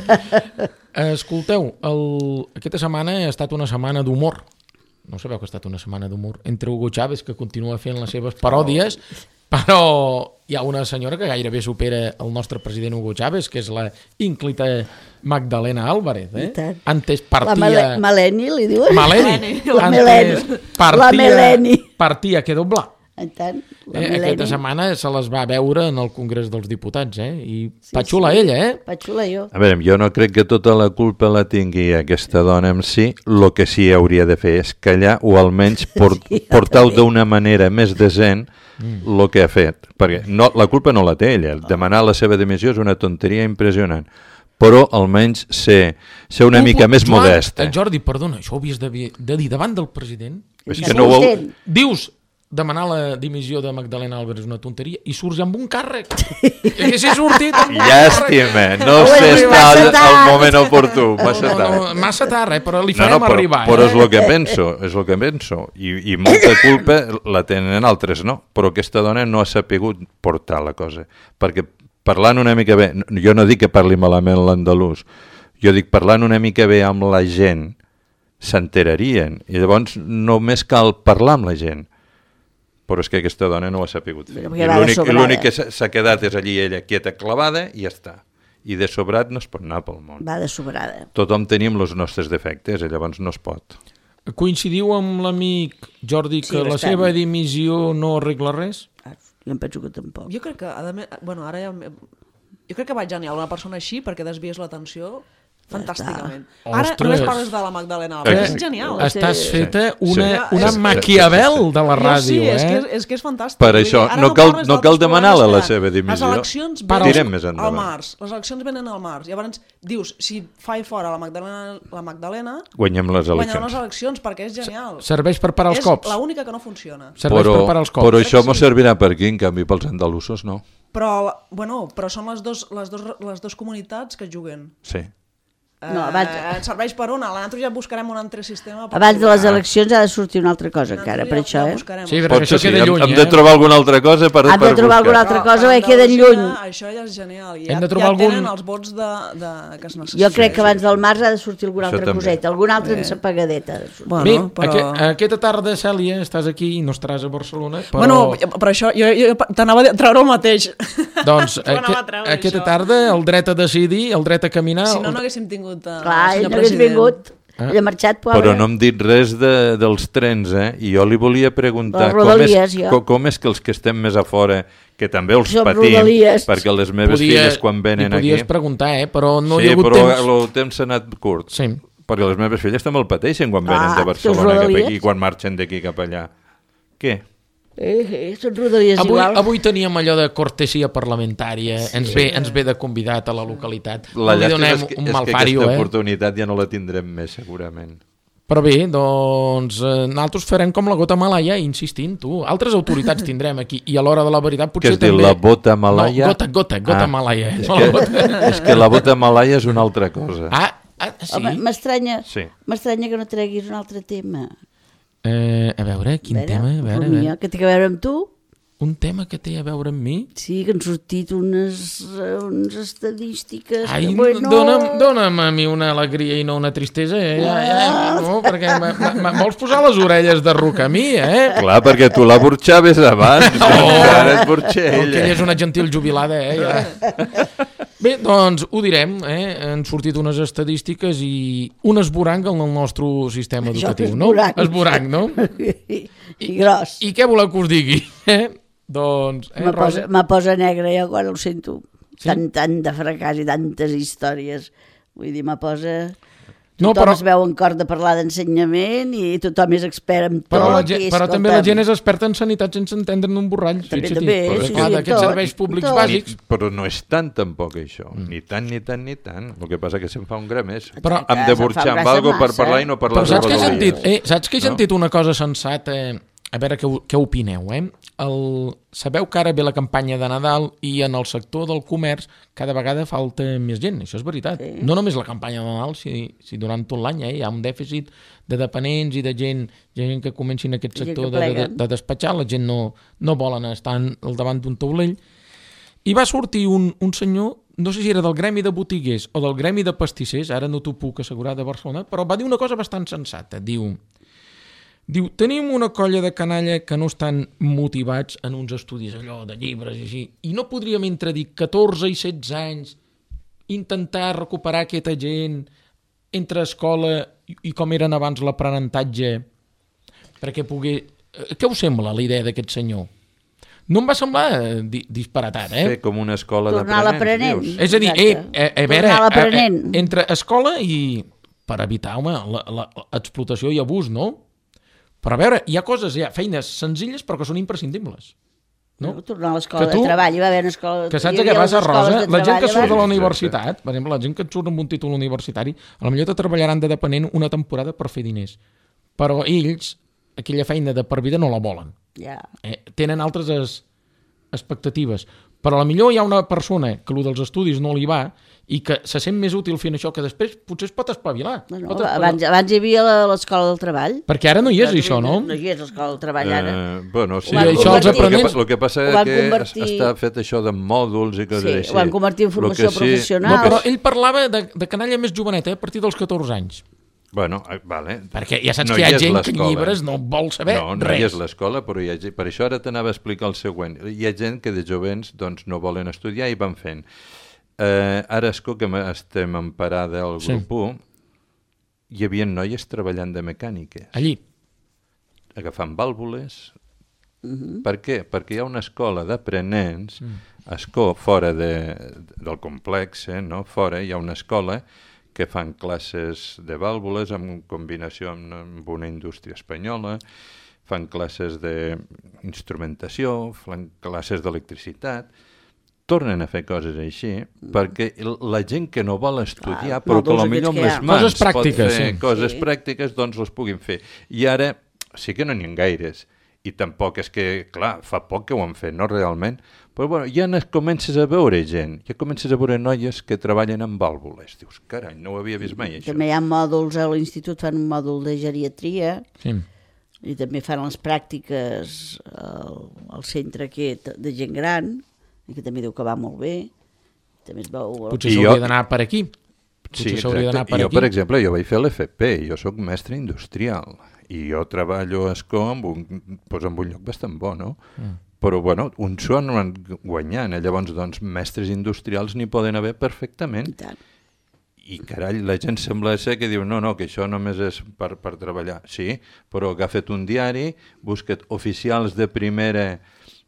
Speaker 1: Escolteu, el... aquesta setmana ha estat una setmana d'humor. No sabeu que ha estat una setmana d'humor entre Hugo Chávez, que continua fent les seves paròdies, però hi ha una senyora que gairebé supera el nostre president Hugo Chávez, que és la ínclita Magdalena Álvarez. Eh?
Speaker 2: I tant.
Speaker 1: Antes
Speaker 2: La
Speaker 1: partia...
Speaker 2: Male Maleni, li diuen?
Speaker 1: Maleni.
Speaker 2: La
Speaker 1: Antes
Speaker 2: Meleni.
Speaker 1: partia...
Speaker 2: La Meleni.
Speaker 1: Partia que doblar.
Speaker 2: I tant, la
Speaker 1: Eh,
Speaker 2: Meleni.
Speaker 1: aquesta setmana se les va veure en el Congrés dels Diputats, eh? I
Speaker 2: Sí,
Speaker 1: patxula
Speaker 2: sí.
Speaker 1: ella, eh?
Speaker 2: Patxula jo.
Speaker 3: A veure, jo no crec que tota la culpa la tingui aquesta dona en si, el que sí hauria de fer és callar o almenys port,
Speaker 2: Sí, jo
Speaker 3: portar-ho
Speaker 2: també.
Speaker 3: d'una manera més decent el que ha fet. Perquè no, la culpa no la té ella, demanar la seva dimissió és una tonteria impressionant, però almenys ser, ser una
Speaker 1: Tu,
Speaker 3: mica més
Speaker 1: Joan,
Speaker 3: modesta.
Speaker 1: eh, Jordi, perdona, això ho havies de, de dir davant del president?
Speaker 3: És
Speaker 1: I
Speaker 3: que
Speaker 1: surt-
Speaker 3: no ho...
Speaker 2: Entén.
Speaker 1: Dius, demanar la dimissió de Magdalena Álvarez és una tonteria i surts amb un càrrec. I haguessi sortit amb un
Speaker 3: Llàstima, no
Speaker 2: Ui,
Speaker 3: sé estar al,
Speaker 2: massa
Speaker 3: al
Speaker 2: tard.
Speaker 3: moment oportú, massa
Speaker 1: No,
Speaker 3: tard.
Speaker 1: no, massa tard, eh? Però li
Speaker 3: No,
Speaker 1: farem
Speaker 3: no, però,
Speaker 1: arribar.
Speaker 3: però
Speaker 1: eh?
Speaker 3: és el que penso, és el que penso. I, I molta culpa la tenen altres, no? Però aquesta dona no ha sapigut portar la cosa. Perquè parlant una mica bé, jo no dic que parli malament l'andalús, jo dic parlant una mica bé amb la gent, s'enterarien. I llavors només cal parlar amb la gent. Però és que aquesta dona no ho ha sapigut fer.
Speaker 2: Però
Speaker 3: I
Speaker 2: perquè va de
Speaker 3: l'únic
Speaker 2: sobrada.
Speaker 3: l'únic que s'ha s'ha quedat és allí ella quieta clavada i ja està. I de sobrat no es pot anar pel món.
Speaker 2: Va de sobrada.
Speaker 3: Tothom tenim els nostres defectes i llavors no es pot.
Speaker 1: Coincidiu amb l'amic Jordi que
Speaker 2: Sí,
Speaker 1: la
Speaker 2: bastant.
Speaker 1: seva dimissió no arregla res?
Speaker 2: Ah, jo em penso que tampoc.
Speaker 4: Jo crec que, a més, bueno, ara ja... Jo crec que vaig genial una persona així perquè desvies l'atenció fantàsticament. Ara
Speaker 1: Ostres.
Speaker 4: només parles de la Magdalena Álvarez.
Speaker 3: Sí.
Speaker 4: És genial.
Speaker 1: Estàs
Speaker 3: Sí.
Speaker 1: feta
Speaker 3: Sí.
Speaker 1: una,
Speaker 4: Sí.
Speaker 1: una
Speaker 3: Sí.
Speaker 1: Maquiavel de la
Speaker 4: No,
Speaker 1: ràdio,
Speaker 4: sí, és, que
Speaker 1: eh?
Speaker 4: és, és que és fantàstic.
Speaker 3: Per
Speaker 4: Vull
Speaker 3: això
Speaker 4: dir, ara
Speaker 3: no cal-
Speaker 4: parles
Speaker 3: no cal
Speaker 4: d'altres
Speaker 3: demanar-la
Speaker 4: programes
Speaker 3: la
Speaker 4: que
Speaker 3: seva dimissió.
Speaker 4: Les eleccions
Speaker 1: Però-
Speaker 4: venen
Speaker 3: Tirem més
Speaker 4: al
Speaker 3: endavant.
Speaker 4: març. Les eleccions venen al març. Llavors dius, si fa fora la Magdalena, la Magdalena
Speaker 3: Guanyem les
Speaker 4: guanyarem
Speaker 3: eleccions.
Speaker 4: les eleccions perquè és genial.
Speaker 1: Serveix per parar els
Speaker 4: És
Speaker 1: cops.
Speaker 4: l'única que no funciona.
Speaker 1: Serveix
Speaker 3: Però,
Speaker 1: per parar els cops.
Speaker 3: però això
Speaker 4: Sí.
Speaker 3: mos servirà per aquí, en canvi pels andalusos no.
Speaker 4: Però, bueno, però són les dos, les dos, les dos comunitats que juguen.
Speaker 3: Sí.
Speaker 2: No, abans-
Speaker 4: Eh, serveix per una. L'altre ja buscarem un altre sistema. per
Speaker 2: Abans de les
Speaker 4: jugar.
Speaker 2: eleccions ha de sortir una altra cosa
Speaker 4: Nosaltres
Speaker 2: encara,
Speaker 4: ja-
Speaker 2: per això,
Speaker 4: ja
Speaker 2: eh?
Speaker 4: buscarem.
Speaker 1: Sí, perquè
Speaker 3: Pot
Speaker 1: això
Speaker 3: ser, sí.
Speaker 1: queda
Speaker 3: Hem,
Speaker 1: lluny,
Speaker 3: hem
Speaker 1: eh?
Speaker 3: de trobar alguna altra cosa per,
Speaker 2: Hem
Speaker 3: per
Speaker 2: de trobar alguna
Speaker 3: buscar.
Speaker 2: altra
Speaker 4: Però
Speaker 2: cosa,
Speaker 4: per
Speaker 2: perquè queden
Speaker 4: Andalusia,
Speaker 2: lluny.
Speaker 4: Això ja és genial. I
Speaker 1: Hem
Speaker 4: ja,
Speaker 1: de trobar
Speaker 4: ja
Speaker 1: algun-
Speaker 4: tenen els vots de, de, que es necessiten.
Speaker 2: Jo crec que
Speaker 3: sí.
Speaker 2: abans del març ha de sortir alguna
Speaker 3: Això
Speaker 2: altra
Speaker 3: també.
Speaker 2: coseta, alguna altra ensapagadeta.
Speaker 4: Bueno,
Speaker 1: Bé,
Speaker 4: però...
Speaker 1: aquest, aquesta tarda, Cèlia, estàs aquí i no estaràs a Barcelona, però...
Speaker 4: Bueno, però això, jo, jo t'anava a treure el mateix.
Speaker 1: Doncs
Speaker 4: T'ho anava a
Speaker 1: aqu
Speaker 4: treure,
Speaker 1: aquesta
Speaker 4: això.
Speaker 1: tarda el dret a decidir, el dret a caminar...
Speaker 4: Si no,
Speaker 1: el-
Speaker 4: no haguéssim tingut uh,
Speaker 2: Clar,
Speaker 4: el
Speaker 2: ell
Speaker 4: senyor
Speaker 2: no hagués
Speaker 4: president.
Speaker 2: vingut.
Speaker 1: Ah.
Speaker 2: Ell ha marxat, pobre.
Speaker 3: Però no hem dit res de, dels trens, eh? I jo li volia preguntar
Speaker 2: Les
Speaker 3: com és,
Speaker 2: rodalies, jo.
Speaker 3: co, com és que els que estem més a fora, que també els
Speaker 2: Som
Speaker 3: patim,
Speaker 2: rodalies.
Speaker 3: perquè les meves
Speaker 1: Podia-
Speaker 3: filles quan venen
Speaker 1: li podies
Speaker 3: aquí...
Speaker 1: preguntar, eh? Però no
Speaker 3: sí,
Speaker 1: hi ha hagut
Speaker 3: però
Speaker 1: temps.
Speaker 3: el temps s'ha anat curt.
Speaker 1: Sí.
Speaker 3: Perquè les meves filles també el pateixen quan venen
Speaker 2: Ah,
Speaker 3: de
Speaker 2: que
Speaker 3: Barcelona
Speaker 2: els
Speaker 3: cap
Speaker 2: rodalies.
Speaker 3: aquí, quan marxen d'aquí cap allà. Què?
Speaker 2: Eh, eh, són rodalies
Speaker 1: Avui,
Speaker 2: igual.
Speaker 1: avui teníem allò de cortesia parlamentària, sí. ens, ve, ens ve de convidat a la localitat.
Speaker 3: La
Speaker 1: no li
Speaker 3: llàstima
Speaker 1: donem
Speaker 3: és que,
Speaker 1: un
Speaker 3: és que
Speaker 1: malpario,
Speaker 3: aquesta
Speaker 1: eh?
Speaker 3: oportunitat ja no la tindrem més, segurament.
Speaker 1: Però bé, doncs eh, nosaltres farem com la gota malaia, insistint, tu. Altres autoritats tindrem aquí, i a l'hora de la veritat
Speaker 3: Què
Speaker 1: potser
Speaker 3: has dit,
Speaker 1: també...
Speaker 3: la bota malaia?
Speaker 1: No, gota, gota, gota
Speaker 3: Ah.
Speaker 1: malaia.
Speaker 3: És
Speaker 1: No, la
Speaker 3: que,
Speaker 1: gota...
Speaker 3: és que la bota malaia és una altra cosa.
Speaker 1: Ah, ah, sí?
Speaker 2: Home, m'estranya
Speaker 3: Sí.
Speaker 2: m'estranya que no treguis un altre tema.
Speaker 1: Eh, a veure, quin
Speaker 2: A veure,
Speaker 1: tema? A veure, a
Speaker 2: Romia,
Speaker 1: veure.
Speaker 2: que té a veure amb tu?
Speaker 1: Un tema que té a veure amb mi?
Speaker 2: Sí, que han sortit unes, eh, unes estadístiques...
Speaker 1: Ai,
Speaker 2: que, bueno...
Speaker 1: dona'm, dona'm a mi una alegria i no una tristesa, eh? Ja, ja, no, perquè me, me, me, vols posar les orelles de ruc a mi, eh?
Speaker 3: Clar, perquè tu la burxaves abans, no. Ara et burxa
Speaker 1: No, que ella
Speaker 3: ella.
Speaker 1: és una gentil jubilada, eh? Ja. Bé, doncs ho direm, eh? Han sortit unes estadístiques i un esborang en el nostre sistema
Speaker 2: Això
Speaker 1: educatiu,
Speaker 2: és
Speaker 1: no?
Speaker 2: esborang.
Speaker 1: Esborang, no?
Speaker 2: I, I gros.
Speaker 1: I què voleu que us digui? Eh? Doncs, eh,
Speaker 2: Me
Speaker 1: Rosa?
Speaker 2: posa, me posa negre ja quan ho sento.
Speaker 1: Sí?
Speaker 2: Tant, tant de fracàs i tantes històries. Vull dir, me posa...
Speaker 1: No,
Speaker 2: Tothom
Speaker 1: però-
Speaker 2: es veu en cor de parlar d'ensenyament i tothom és expert en tot.
Speaker 1: Però, la
Speaker 2: i,
Speaker 1: gent, però també la gent és experta en sanitat sense entendre'n un borrall.
Speaker 2: També,
Speaker 1: fixa-t'hi.
Speaker 2: també,
Speaker 1: Però,
Speaker 2: sí,
Speaker 1: clar,
Speaker 2: sí,
Speaker 1: d'aquests
Speaker 2: tot,
Speaker 1: serveis públics
Speaker 2: tot.
Speaker 1: bàsics.
Speaker 3: Però no és tant tampoc això, ni tant, ni tant, ni tant. El que passa que se'm fa un gra més.
Speaker 1: Però-
Speaker 3: Hem de burxar amb algo per parlar i no parlar
Speaker 1: Però saps
Speaker 3: de
Speaker 1: que he
Speaker 3: rodalies.
Speaker 1: sentit, eh, saps que he
Speaker 3: No?
Speaker 1: sentit una cosa sensata? Eh? A veure què, què opineu, eh? El... Sabeu que ara ve la campanya de Nadal i en el sector del comerç cada vegada falta més gent, això és veritat. Sí. No només la campanya de Nadal, si, si durant tot l'any eh, hi ha un dèficit de dependents i de gent, gent que comenci en aquest
Speaker 2: Gent
Speaker 1: sector
Speaker 2: que
Speaker 1: de, de,
Speaker 2: pleguen.
Speaker 1: de despatxar, la gent no, no volen estar al davant d'un taulell. I va sortir un, un senyor, no sé si era del gremi de botiguers o del gremi de pastissers, ara no t'ho puc assegurar de Barcelona, però va dir una cosa bastant sensata. Diu, diu tenim una colla de canalla que no estan motivats en uns estudis allò de llibres i així, i no podríem entre dir catorze i setze anys intentar recuperar aquesta gent entre escola i, i com eren abans l'aprenentatge perquè pugui... Què us sembla la idea d'aquest senyor? No em va semblar eh, di disparatat, eh?
Speaker 3: Fer com una escola
Speaker 2: Tornar a l'aprenent.
Speaker 3: dius.
Speaker 1: És a dir, eh,
Speaker 2: Exacte.
Speaker 1: eh, a veure,
Speaker 2: Tornar a
Speaker 1: eh,
Speaker 2: l'aprenent.
Speaker 1: eh, entre escola i... per evitar, home, l'explotació i abús, no? Però a veure, hi ha coses, hi ha feines senzilles però que són imprescindibles. No?
Speaker 2: No? Tornar a l'escola
Speaker 1: Que tu-
Speaker 2: de treball, hi va haver una escola...
Speaker 1: Que saps
Speaker 2: hi
Speaker 1: a què
Speaker 2: havia
Speaker 1: passa,
Speaker 2: les escoles
Speaker 1: Rosa?
Speaker 2: de
Speaker 1: La gent que
Speaker 2: treball
Speaker 1: surt de la
Speaker 2: abans.
Speaker 1: universitat, per exemple, la gent que et surt amb un títol universitari, a la millor te treballaran de dependent una temporada per fer diners. Però ells, aquella feina de per vida no la volen.
Speaker 2: Ja.
Speaker 1: Eh, tenen altres es, expectatives. Però a la millor hi ha una persona que el dels estudis no li va i que se sent més útil fent això, que després potser es pot espavilar.
Speaker 2: No, no,
Speaker 1: pot espavilar.
Speaker 2: abans, abans hi havia la- l'escola del treball.
Speaker 1: Perquè ara no hi és això, no?
Speaker 2: No hi és l'escola del treball ara.
Speaker 3: Eh, bueno, sí,
Speaker 2: Ho van
Speaker 1: això els
Speaker 3: el que,
Speaker 1: aprenents-
Speaker 3: el que passa
Speaker 2: ho
Speaker 3: és
Speaker 2: van
Speaker 3: que
Speaker 2: convertir-
Speaker 3: està fet això de mòduls i coses
Speaker 2: Sí,
Speaker 3: així.
Speaker 2: ho van convertir en
Speaker 3: Lo
Speaker 2: formació
Speaker 3: que sí-
Speaker 2: professional.
Speaker 1: No, però ell parlava de, de canalla més joveneta, eh, a partir dels catorze anys.
Speaker 3: Bueno, eh, vale.
Speaker 1: Perquè ja saps
Speaker 3: No
Speaker 1: que hi ha
Speaker 3: és
Speaker 1: gent que en
Speaker 3: l'escola.
Speaker 1: llibres no vol saber
Speaker 3: No, no
Speaker 1: res.
Speaker 3: hi és l'escola, però hi ha, gent- per això ara t'anava a explicar el següent. Hi ha gent que de jovents doncs, no volen estudiar i van fent. Eh, ara, esco, que estem en parada al
Speaker 1: Sí.
Speaker 3: grup u, hi havia noies treballant de mecàniques,
Speaker 1: Allí.
Speaker 3: agafant vàlvules.
Speaker 2: Mhm.
Speaker 3: Per què? Perquè hi ha una escola d'aprenents, a Escó, fora de, del complex, eh, no? Fora hi ha una escola que fan classes de vàlvules en combinació amb, amb una indústria espanyola, fan classes d'instrumentació, fan classes d'electricitat, tornen a fer coses així, mm. perquè la gent que no vol estudiar,
Speaker 2: Clar,
Speaker 3: però que
Speaker 2: mòduls
Speaker 3: potser amb
Speaker 2: aquests que
Speaker 3: les
Speaker 2: hi ha.
Speaker 3: mans
Speaker 1: Coses pràctiques,
Speaker 3: pot fer
Speaker 1: sí.
Speaker 3: coses
Speaker 2: Sí.
Speaker 3: pràctiques, doncs les puguin fer. I ara sí que no n'hi ha gaires, i tampoc és que, clar, fa poc que ho han fet, no realment, però bueno, ja es comences a veure gent, ja comences a veure noies que treballen amb vàlvules. Dius, carai, no ho havia vist mai, això.
Speaker 2: També hi ha mòduls a l'institut, fan un mòdul de geriatria
Speaker 1: Sí.
Speaker 2: i també fan les pràctiques al, al centre aquest de gent gran, i que també diu que va molt bé. També es veu...
Speaker 1: Potser
Speaker 3: I
Speaker 1: s'hauria
Speaker 3: jo-
Speaker 1: d'anar per aquí. Potser
Speaker 3: Sí,
Speaker 1: s'hauria d'anar
Speaker 3: exacte.
Speaker 1: per
Speaker 3: Jo,
Speaker 1: aquí.
Speaker 3: per exemple, jo vaig fer l'F P, jo sóc mestre industrial, i jo treballo a Escó amb un, doncs amb un lloc bastant bo, no? Mm. Però, bueno, uns són van guanyant, eh? Llavors, doncs, mestres industrials n'hi poden haver perfectament.
Speaker 2: I tant.
Speaker 3: I, carai, la gent sembla ser que diu, no, no, que això només és per, per treballar. Sí, però agafa't un diari, busca't oficials de primera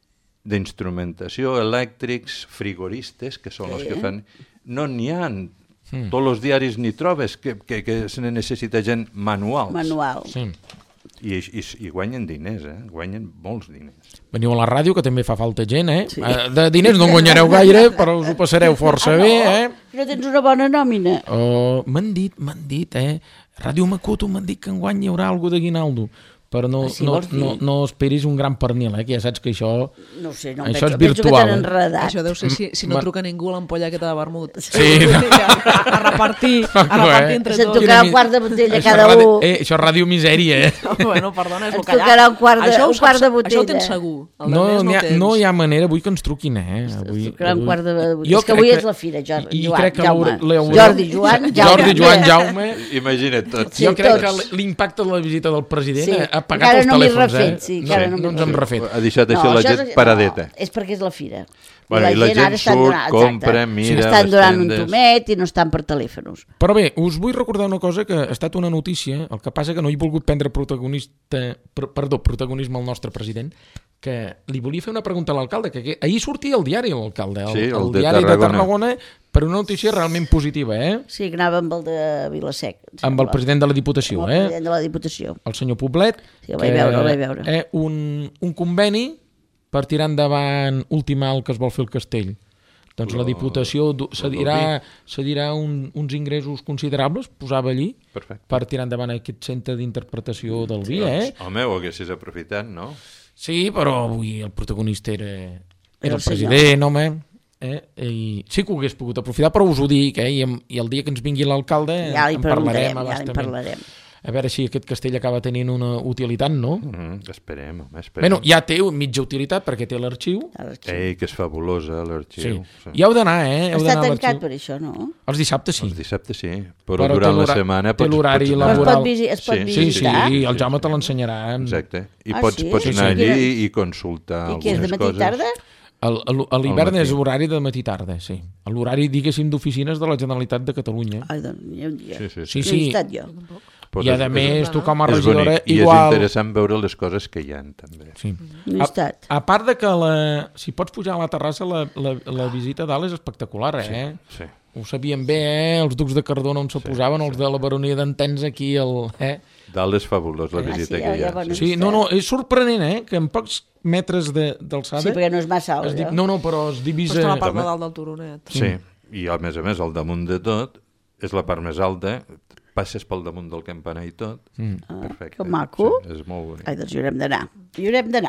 Speaker 3: d'instrumentació, elèctrics, frigoristes, que són
Speaker 2: Sí.
Speaker 3: els que fan... No n'hi ha, mm. tots els diaris n'hi trobes, que, que, que se necessita gent manuals.
Speaker 2: Manual.
Speaker 1: Sí.
Speaker 3: I, i, I guanyen diners, eh? Guanyen molts diners.
Speaker 1: Veniu a la ràdio, que també fa falta gent, eh?
Speaker 2: Sí.
Speaker 1: Eh, De diners no en guanyareu gaire, però us ho passareu força bé, eh?
Speaker 2: No tens una bona nòmina.
Speaker 1: Oh, m'han dit, m'han dit, eh? Ràdio Macuto m'han dit que enguany hi haurà alguna de guinaldo. Però no,
Speaker 2: Ah, sí,
Speaker 1: no,
Speaker 2: vols dir?
Speaker 1: no, no esperis un gran pernil, eh? Que ja saps que això...
Speaker 2: No ho sé, no
Speaker 1: Això
Speaker 2: penso,
Speaker 1: és
Speaker 2: penso que
Speaker 1: virtual,
Speaker 2: t'han
Speaker 1: eh?
Speaker 2: enredat.
Speaker 4: Això deu ser si, si no
Speaker 1: Ma-
Speaker 4: truca ningú l'ampolla aquesta de vermut.
Speaker 1: Sí.
Speaker 4: a, a repartir, a
Speaker 1: Maco,
Speaker 4: repartir
Speaker 1: eh?
Speaker 4: entre
Speaker 2: Se'n
Speaker 4: tots.
Speaker 2: tocarà un quart de botella
Speaker 1: Això
Speaker 2: cada
Speaker 1: és ràdio,
Speaker 2: un.
Speaker 1: eh, això és ràdio misèria, eh?
Speaker 4: Bueno, perdona, és
Speaker 2: Ens
Speaker 4: el que hi ha.
Speaker 2: tocarà un quart de-
Speaker 4: Això ho
Speaker 2: un quart de
Speaker 4: saps- Això ho tens
Speaker 2: botella.
Speaker 4: segur. El
Speaker 1: No,
Speaker 4: no,
Speaker 1: n'hi ha,
Speaker 4: tens.
Speaker 1: no hi ha manera, vull que ens truquin, eh? Avui,
Speaker 2: tocarà un quart de botella.
Speaker 1: Jo
Speaker 2: És que
Speaker 1: crec
Speaker 2: avui és la fira, Jordi,
Speaker 1: i, i
Speaker 2: Joan,
Speaker 1: crec que
Speaker 2: Jaume.
Speaker 1: l'Euro- l'Euro-
Speaker 2: Jordi, Joan, Jaume.
Speaker 1: Jordi, Joan, Jaume...
Speaker 3: Imagina't tot.
Speaker 2: Sí,
Speaker 1: jo crec
Speaker 2: tots.
Speaker 1: que l'impacte de la visita del president
Speaker 2: Sí,
Speaker 1: ha pagat
Speaker 2: encara
Speaker 1: els
Speaker 2: no m'hi
Speaker 1: telèfons,
Speaker 2: refet,
Speaker 1: eh?
Speaker 2: sí, encara no m'hi
Speaker 1: no ens hem refet.
Speaker 3: Ha deixat així
Speaker 2: No,
Speaker 3: la
Speaker 2: això
Speaker 3: gent
Speaker 2: és-
Speaker 3: paradeta.
Speaker 2: No, és perquè és la fira.
Speaker 3: Bueno, i la gent
Speaker 2: ara estan
Speaker 3: surt,
Speaker 2: donant-
Speaker 3: compra,
Speaker 2: exacte.
Speaker 3: mira
Speaker 2: Estan
Speaker 3: les
Speaker 2: donant un
Speaker 3: tendes.
Speaker 2: tomet i no estan per telèfons.
Speaker 1: Però bé, us vull recordar una cosa que ha estat una notícia, el que passa que no he volgut prendre protagonista, per, perdó, protagonisme al nostre president, que li volia fer una pregunta a l'alcalde, que, que ahir sortia el diari l'alcalde, el,
Speaker 3: Sí, el
Speaker 1: el
Speaker 3: de
Speaker 1: diari
Speaker 3: Tarragona.
Speaker 1: de Tarragona, per una notícia realment positiva, eh?
Speaker 2: Sí, que anava amb el de Vilasec. em
Speaker 1: Amb el
Speaker 2: sembla.
Speaker 1: president de la Diputació,
Speaker 2: Amb el
Speaker 1: eh?
Speaker 2: president de la Diputació.
Speaker 1: El senyor Poblet,
Speaker 2: Sí, el vaig veure, el vaig veure.
Speaker 1: Eh, un, un conveni per tirar endavant ultimar el que es vol fer el castell. Doncs la
Speaker 3: Lo-
Speaker 1: Diputació du-
Speaker 3: lo
Speaker 1: cedirà, cedirà un, uns ingressos considerables, posava allí,
Speaker 3: Perfecte.
Speaker 1: per tirar endavant aquest centre d'interpretació del vi, eh?
Speaker 3: Doncs, home, ho haguessis aprofitat, no?
Speaker 1: Sí, però avui el protagonista era, era
Speaker 2: el
Speaker 1: el president, home. Eh? I sí que ho hagués pogut aprofitar, però us ho dic, eh? I, em- i el dia que ens vingui l'alcalde
Speaker 2: Ja li
Speaker 1: en
Speaker 2: preguntarem,
Speaker 1: parlarem
Speaker 2: ja li
Speaker 1: abastament.
Speaker 2: parlarem.
Speaker 1: A veure si aquest castell acaba tenint una utilitat, no?
Speaker 3: Mm -hmm. Esperem, home, esperem.
Speaker 1: Bueno, ja té mitja utilitat perquè té l'arxiu.
Speaker 2: A l'arxiu.
Speaker 3: Ei, que és fabulosa l'arxiu.
Speaker 1: Sí.
Speaker 3: Sí.
Speaker 1: I heu d'anar, eh? Heu
Speaker 2: Està
Speaker 1: d'anar a
Speaker 2: tancat
Speaker 1: l'arxiu.
Speaker 2: per això, no?
Speaker 1: Els dissabtes sí.
Speaker 3: Els dissabtes sí, però,
Speaker 1: Però té
Speaker 3: durant la
Speaker 1: l'hora-
Speaker 3: setmana
Speaker 1: té
Speaker 3: pots,
Speaker 1: l'horari
Speaker 3: pots
Speaker 2: Però
Speaker 3: anar.
Speaker 2: es
Speaker 1: laboral.
Speaker 2: pot, visi es pot
Speaker 3: Sí,
Speaker 1: Sí, sí,
Speaker 2: visitar.
Speaker 1: el Jaume te l'ensenyarà.
Speaker 3: Exacte. I
Speaker 2: Ah,
Speaker 3: pots,
Speaker 2: sí?
Speaker 3: pots
Speaker 1: Sí, sí.
Speaker 3: anar
Speaker 2: Quina-
Speaker 3: allí i consultar
Speaker 2: I què, és de
Speaker 3: algunes
Speaker 2: matí i
Speaker 3: coses.
Speaker 2: tarda?
Speaker 1: El- el- A l'hivern
Speaker 3: Al matí.
Speaker 1: és horari de matí i tarda, sí. L'horari, diguéssim, d'oficines de la Generalitat de Catalunya.
Speaker 2: Ai, doncs, ni un dia.
Speaker 3: Sí, sí,
Speaker 1: Sí,
Speaker 2: No he
Speaker 1: sí.
Speaker 2: estat jo.
Speaker 3: Però
Speaker 1: I a
Speaker 3: és-
Speaker 1: més,
Speaker 3: és,
Speaker 1: tu com a
Speaker 3: és
Speaker 1: regidora,
Speaker 3: bonic. I
Speaker 1: igual...
Speaker 3: és interessant veure les coses que hi ha, també.
Speaker 1: Sí.
Speaker 2: No he
Speaker 1: A,
Speaker 2: estat.
Speaker 1: a part de que la, si pots pujar a la terrassa, la, la, la visita dalt és espectacular, eh?
Speaker 3: Sí.
Speaker 1: Ho sabien bé, eh? Els ducs de Cardona on se posaven, els de la baronia d'Entens aquí, el, eh?
Speaker 3: Dalt és fabulós la
Speaker 2: Ah,
Speaker 3: visita
Speaker 2: sí,
Speaker 3: que hi
Speaker 2: ja
Speaker 3: ha.
Speaker 2: bona
Speaker 3: Sí.
Speaker 1: Sí, no, no, és sorprenent, eh? Que en pocs metres de- d'alçada...
Speaker 2: Sí, perquè no és massa alt,
Speaker 1: es di...
Speaker 2: allò.
Speaker 1: No, no, però es
Speaker 4: Però
Speaker 1: divisa...
Speaker 4: està a la part de
Speaker 3: Home.
Speaker 4: dalt del turonet.
Speaker 3: sí, i a més a més, al damunt de tot, és la part més alta, passes pel damunt del campanar i tot.
Speaker 1: Mm.
Speaker 3: Perfecte.
Speaker 2: que maco.
Speaker 3: Sí, és molt bonic.
Speaker 2: Ai, doncs hi haurem d'anar. Hi haurem d'anar.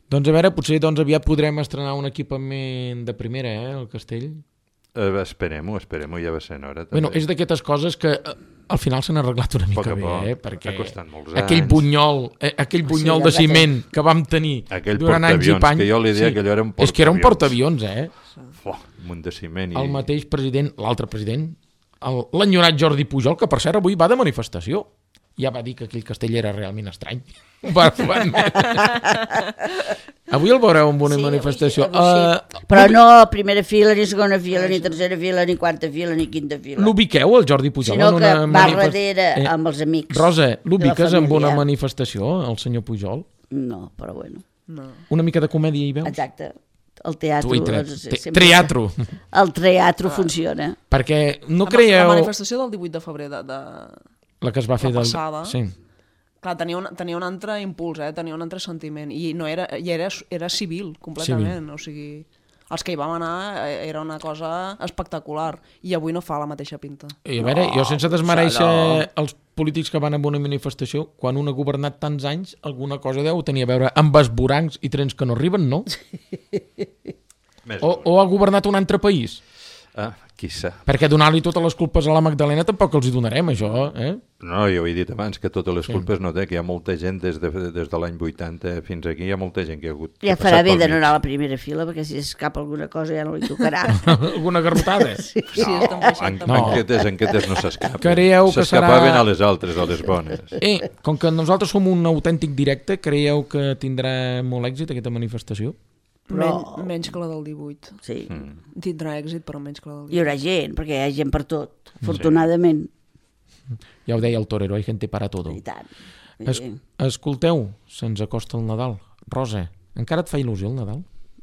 Speaker 1: Doncs a veure, potser doncs, aviat podrem estrenar un equipament de primera, eh, al castell.
Speaker 3: Eh, esperem-ho, esperem-ho, ja va ser en hora. També.
Speaker 1: Bueno, és d'aquestes coses que eh, al final s'han arreglat una mica
Speaker 3: Poc a
Speaker 1: bé,
Speaker 3: poc.
Speaker 1: eh, perquè
Speaker 3: Ha costat molts
Speaker 1: aquell
Speaker 3: anys.
Speaker 1: bunyol, eh, aquell bunyol
Speaker 2: Sí,
Speaker 1: de
Speaker 2: ja
Speaker 1: ciment que vam tenir
Speaker 3: Aquell
Speaker 1: durant anys i
Speaker 3: portaavions,
Speaker 1: panys.
Speaker 3: que jo li deia que allò era un
Speaker 1: És que era un
Speaker 3: portaavions.
Speaker 1: portaavions, eh?
Speaker 3: Fuà, un munt de ciment. I...
Speaker 1: El mateix president, l'altre president, el- l'enyorat Jordi Pujol, que per cert avui va de manifestació. Ja va dir que aquell castell era realment estrany. Va, va avui el veureu en una
Speaker 2: Sí,
Speaker 1: manifestació.
Speaker 2: avui sí, avui sí.
Speaker 1: Uh,
Speaker 2: Però no primera fila, ni segona fila, ni tercera fila, ni quarta fila, ni quinta fila.
Speaker 1: L'ubiqueu, el Jordi Pujol?
Speaker 2: Sinó
Speaker 1: en
Speaker 2: que
Speaker 1: una
Speaker 2: va
Speaker 1: manifest-
Speaker 2: darrere
Speaker 1: Eh,
Speaker 2: amb els amics.
Speaker 1: Rosa,
Speaker 2: de
Speaker 1: l'ubiques
Speaker 2: la
Speaker 1: amb una
Speaker 2: família.
Speaker 1: manifestació, el senyor Pujol?
Speaker 2: No, però bueno.
Speaker 4: No.
Speaker 1: Una mica de comèdia hi veus?
Speaker 2: Exacte. El teatre...
Speaker 1: Tu hi tre...
Speaker 2: doncs,
Speaker 1: te-
Speaker 2: sempre-
Speaker 1: Teatro.
Speaker 2: El teatre funciona.
Speaker 1: Perquè no
Speaker 4: La-
Speaker 1: creieu...
Speaker 4: La manifestació del divuit de febrer de... de...
Speaker 1: La que es va fer
Speaker 4: la
Speaker 1: del...
Speaker 4: passada.
Speaker 1: Sí.
Speaker 4: Clar, tenia un, tenia un altre impuls, eh? Tenia un altre sentiment. I no era, i era, era civil, completament. Civil. O sigui, els que hi vam anar eh, era una cosa espectacular. I avui no fa la mateixa pinta.
Speaker 1: I a veure, jo sense desmereixer
Speaker 2: no.
Speaker 1: els polítics que van a una manifestació, quan un ha governat tants anys, alguna cosa deu tenir a veure amb esborancs i trens que no arriben, no?
Speaker 3: Més
Speaker 1: O, o ha governat un altre país?
Speaker 3: Ah, quizà.
Speaker 1: Perquè donar-li totes les culpes a la Magdalena tampoc els hi donarem, això, eh?
Speaker 3: No, jo ho he dit abans, que totes les culpes no té, que hi ha molta gent des de, des de l'any vuitanta fins aquí, hi ha molta gent que ha hagut... que
Speaker 2: Ja
Speaker 3: ha
Speaker 2: farà
Speaker 3: passat
Speaker 2: bé
Speaker 3: pel
Speaker 2: de no
Speaker 3: mig.
Speaker 2: anar a la primera fila, perquè si escapa alguna cosa ja no li tocarà.
Speaker 1: Alguna garrotada?
Speaker 2: Sí.
Speaker 4: Sí, estan baixant
Speaker 3: En,
Speaker 4: també.
Speaker 1: No.
Speaker 3: enquetes, enquetes no s'escapen.
Speaker 1: Creieu que
Speaker 3: S'escapaven
Speaker 1: serà-
Speaker 3: a les altres, a les bones.
Speaker 1: Eh, com que nosaltres som un autèntic directe, creieu que tindrà molt èxit aquesta manifestació?
Speaker 2: Però-
Speaker 4: Men, menys que la del divuit.
Speaker 2: Sí.
Speaker 3: Mm.
Speaker 4: Tindrà èxit, però menys que la del
Speaker 2: Hi
Speaker 4: divuit.
Speaker 2: haurà gent, perquè hi ha gent per tot, afortunadament.
Speaker 1: Ja ho deia el torero, hay gente para todo.
Speaker 2: I tant.
Speaker 1: Es, escolteu, se'ns acosta el Nadal. Rosa, encara et fa il·lusió el Nadal?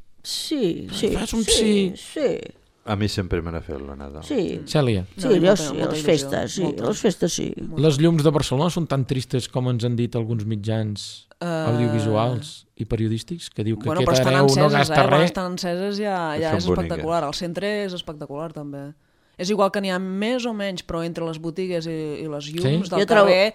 Speaker 2: Sí, sí.
Speaker 1: Fas un
Speaker 2: sí, sí,
Speaker 3: A mi sempre me n'ha fet la Nadal.
Speaker 2: sí.
Speaker 1: Cèlia,
Speaker 2: Sí,
Speaker 4: No,
Speaker 2: jo
Speaker 4: molta-
Speaker 2: sí,
Speaker 4: molta
Speaker 2: les
Speaker 4: il·lusió,
Speaker 2: festes, sí,
Speaker 4: molta.
Speaker 2: les festes sí.
Speaker 1: les llums de Barcelona són tan tristes com ens han dit alguns mitjans
Speaker 4: Uh,
Speaker 1: audiovisuals i periodístics, que diu que
Speaker 4: Bueno, però
Speaker 1: aquest
Speaker 4: estan
Speaker 1: hereu
Speaker 4: enceses,
Speaker 1: no gasta
Speaker 4: eh? Quan
Speaker 1: res.
Speaker 4: estan enceses ja, ja
Speaker 3: Són
Speaker 4: és espectacular. El centre és espectacular, també. És igual que n'hi ha més o menys, però entre les botigues i, i les llums
Speaker 1: Sí?
Speaker 4: del
Speaker 2: Jo trobo-
Speaker 4: carrer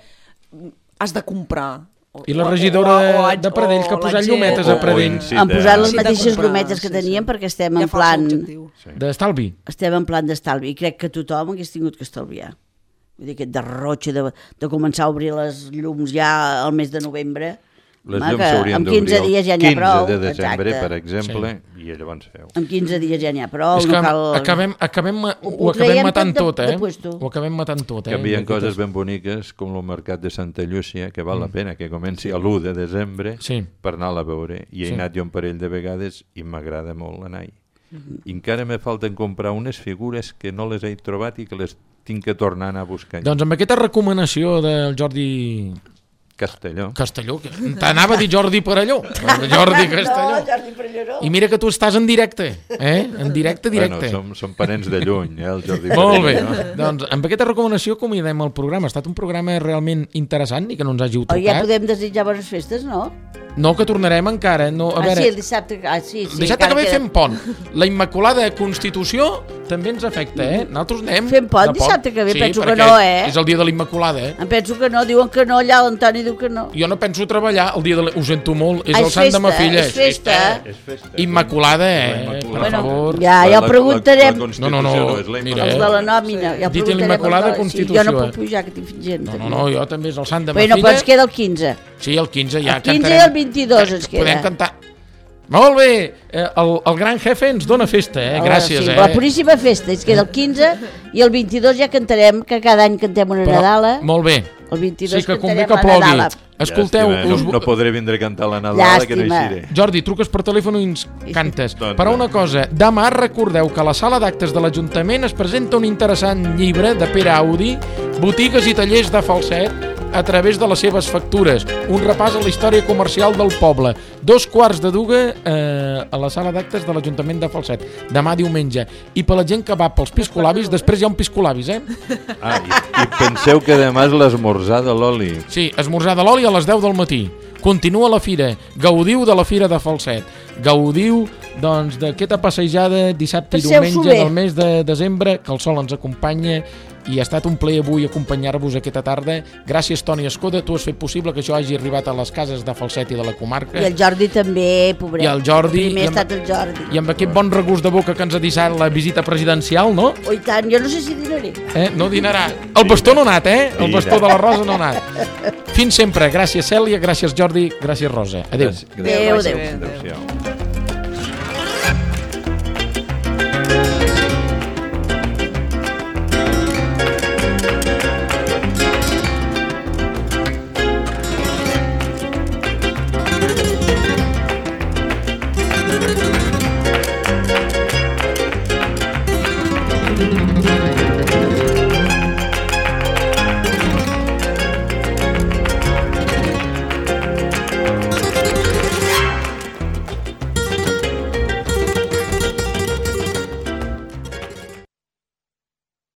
Speaker 4: has de comprar. O-
Speaker 1: I la
Speaker 4: o-
Speaker 1: regidora
Speaker 4: o- o-
Speaker 1: de Pradell que ha
Speaker 4: o
Speaker 1: posat
Speaker 4: la gent-
Speaker 1: llumetes
Speaker 3: O-
Speaker 1: a
Speaker 3: o
Speaker 1: Pradell.
Speaker 3: incita-
Speaker 2: Han posat les
Speaker 4: Sí, de
Speaker 2: mateixes
Speaker 4: comprar,
Speaker 2: llumetes que
Speaker 4: sí,
Speaker 2: teníem
Speaker 4: sí.
Speaker 2: perquè estem
Speaker 4: Ja
Speaker 2: en
Speaker 4: fa el seu
Speaker 2: plan...
Speaker 4: objectiu.
Speaker 3: Sí.
Speaker 1: D'estalvi.
Speaker 2: Estem en plan d'estalvi i crec que tothom hagués tingut que estalviar. Vull dir, aquest derrotxe de, de començar a obrir les llums ja al mes de novembre.
Speaker 3: Les
Speaker 2: Home,
Speaker 3: llums
Speaker 2: que
Speaker 3: s'haurien
Speaker 2: amb
Speaker 3: d'obrir
Speaker 2: quinze
Speaker 3: el
Speaker 2: dies ja n'hi ha prou.
Speaker 3: quinze de desembre,
Speaker 2: Exacte.
Speaker 3: per exemple, sí. I llavors feu.
Speaker 2: En quinze dies ja n'hi ha prou.
Speaker 1: És que
Speaker 2: no cal...
Speaker 1: acabem, acabem, ho,
Speaker 2: Ho
Speaker 1: ho acabem
Speaker 2: traiem
Speaker 1: matant
Speaker 2: tot
Speaker 1: tot,
Speaker 2: de-
Speaker 1: eh?
Speaker 2: de puesto.
Speaker 1: Ho acabem matant tot, eh?
Speaker 3: Canvien
Speaker 1: D'aquestes-
Speaker 3: coses ben boniques com el mercat de Santa Llúcia, que val la pena que comenci a l'u de desembre
Speaker 1: Sí.
Speaker 3: per anar a veure. I he
Speaker 1: Sí.
Speaker 3: anat jo un parell de vegades i m'agrada molt anar-hi. I encara me falten comprar unes figures que no les he trobat i que les tinc que tornar a anar a buscar.
Speaker 1: Doncs amb aquesta recomanació del Jordi
Speaker 3: Castelló.
Speaker 1: Castelló, que t'anava a dir Jordi Parelló. Jordi Castelló.
Speaker 2: No, Jordi Parelló no.
Speaker 1: I mira que tu estàs en directe, eh? En directe, directe.
Speaker 3: Bueno, som, som parents de lluny, eh, el Jordi
Speaker 1: Molt bé.
Speaker 3: Parelló.
Speaker 1: Doncs amb aquesta recomanació acomiadem el programa. Ha estat un programa realment interessant i que no ens hàgiu
Speaker 2: O ja
Speaker 1: tocat.
Speaker 2: podem desitjar bones festes, no?
Speaker 1: No, que tornarem encara. No, a
Speaker 2: ah,
Speaker 1: veure,
Speaker 2: sí, el dissabte... Ah, sí, sí.
Speaker 1: el dissabte que
Speaker 2: encara
Speaker 1: ve
Speaker 2: queda-
Speaker 1: fem pont. La Immaculada Constitució també ens afecta, eh? Nosaltres anem...
Speaker 2: Fem pont
Speaker 1: de
Speaker 2: dissabte que ve?
Speaker 1: Sí,
Speaker 2: Penso que
Speaker 1: perquè
Speaker 2: no, eh?
Speaker 1: És el dia de la Immaculada, eh?
Speaker 2: Em penso que no, diuen que no, allà l'Antoni diu que no.
Speaker 1: Jo no penso treballar el dia de la... Ho sento molt, és
Speaker 2: Ah,
Speaker 1: el
Speaker 2: és
Speaker 1: sant de
Speaker 2: festa,
Speaker 1: ma filla.
Speaker 2: és festa.
Speaker 3: És festa.
Speaker 1: Immaculada, eh?
Speaker 3: La Immaculada.
Speaker 1: Per
Speaker 2: Bueno,
Speaker 1: favor.
Speaker 2: ja, ja ho preguntarem.
Speaker 3: La, la
Speaker 1: No, no, no,
Speaker 3: Constitució és la
Speaker 1: mira,
Speaker 2: Els
Speaker 1: eh?
Speaker 2: de la nòmina. Ja ho
Speaker 1: Dit
Speaker 2: preguntarem
Speaker 1: l'Immaculada
Speaker 2: als de-
Speaker 1: Constitució,
Speaker 2: Sí, jo no
Speaker 1: eh?
Speaker 2: puc pujar, que tinc gent.
Speaker 1: No, no, no, jo també és el sant de ma
Speaker 2: Bueno,
Speaker 1: filla.
Speaker 2: però ens queda el quinze.
Speaker 1: Sí, el quinze ja
Speaker 2: El quinze
Speaker 1: cantarem.
Speaker 2: i el vint-i-dos ens queda.
Speaker 1: Podem cantar. Molt bé, eh, el, el gran jefe ens dona festa, eh? Gràcies,
Speaker 2: sí,
Speaker 1: eh?
Speaker 2: La puríssima festa, ens queda el quinze i el vint-i-dos ja cantarem, que cada any cantem una
Speaker 1: Però,
Speaker 2: Nadala.
Speaker 1: molt bé.
Speaker 2: El vint-i-dos
Speaker 1: Sí que convé
Speaker 2: cantarem
Speaker 1: que
Speaker 2: la
Speaker 1: plogui.
Speaker 2: Nadala.
Speaker 1: Escolteu,
Speaker 3: Llàstima,
Speaker 1: us...
Speaker 3: no, no podré vindre a cantar la Nadala, que no hi
Speaker 2: Llàstima.
Speaker 3: seré.
Speaker 1: Jordi, truques per telèfon i ens cantes.
Speaker 3: Doncs
Speaker 1: Però
Speaker 3: va.
Speaker 1: una cosa, demà recordeu que a la sala d'actes de l'Ajuntament es presenta un interessant llibre de Pere Audi, Botigues i tallers de falset, a través de les seves factures. Un repàs a la història comercial del poble. Dos quarts de duga eh, a la sala d'actes de l'Ajuntament de Falset. Demà diumenge. I per la gent que va pels piscolabis, després hi ha un piscolabis, eh?
Speaker 3: Ah, i, i penseu que demà és l'esmorzar de l'oli.
Speaker 1: Sí, esmorzar de l'oli a les deu del matí. Continua la fira. Gaudiu de la fira de Falset. Gaudiu, doncs, d'aquesta passejada dissabte i
Speaker 2: Passeu-s'ho
Speaker 1: diumenge
Speaker 2: bé.
Speaker 1: del mes de desembre, que el sol ens acompanya i ha estat un plaer avui acompanyar-vos aquesta tarda. Gràcies, Toni Escoda, tu has fet possible que això hagi arribat a les cases de Falset i de la comarca.
Speaker 2: I el Jordi també, pobret.
Speaker 1: I el Jordi.
Speaker 2: Primer
Speaker 1: ha
Speaker 2: estat el Jordi.
Speaker 1: I amb aquest bon regust de boca que ens ha deixat la visita presidencial, no?
Speaker 2: Oh, i tant, jo no sé si dinaré.
Speaker 1: Eh? No dinarà. El bastó no ha anat, eh? El bastó de la Rosa no ha anat. Fins sempre. Gràcies, Cèlia, gràcies, Jordi, gràcies, Rosa. Adéu.
Speaker 3: Gràcies.
Speaker 2: Adéu, adéu.
Speaker 3: Adéu-siau.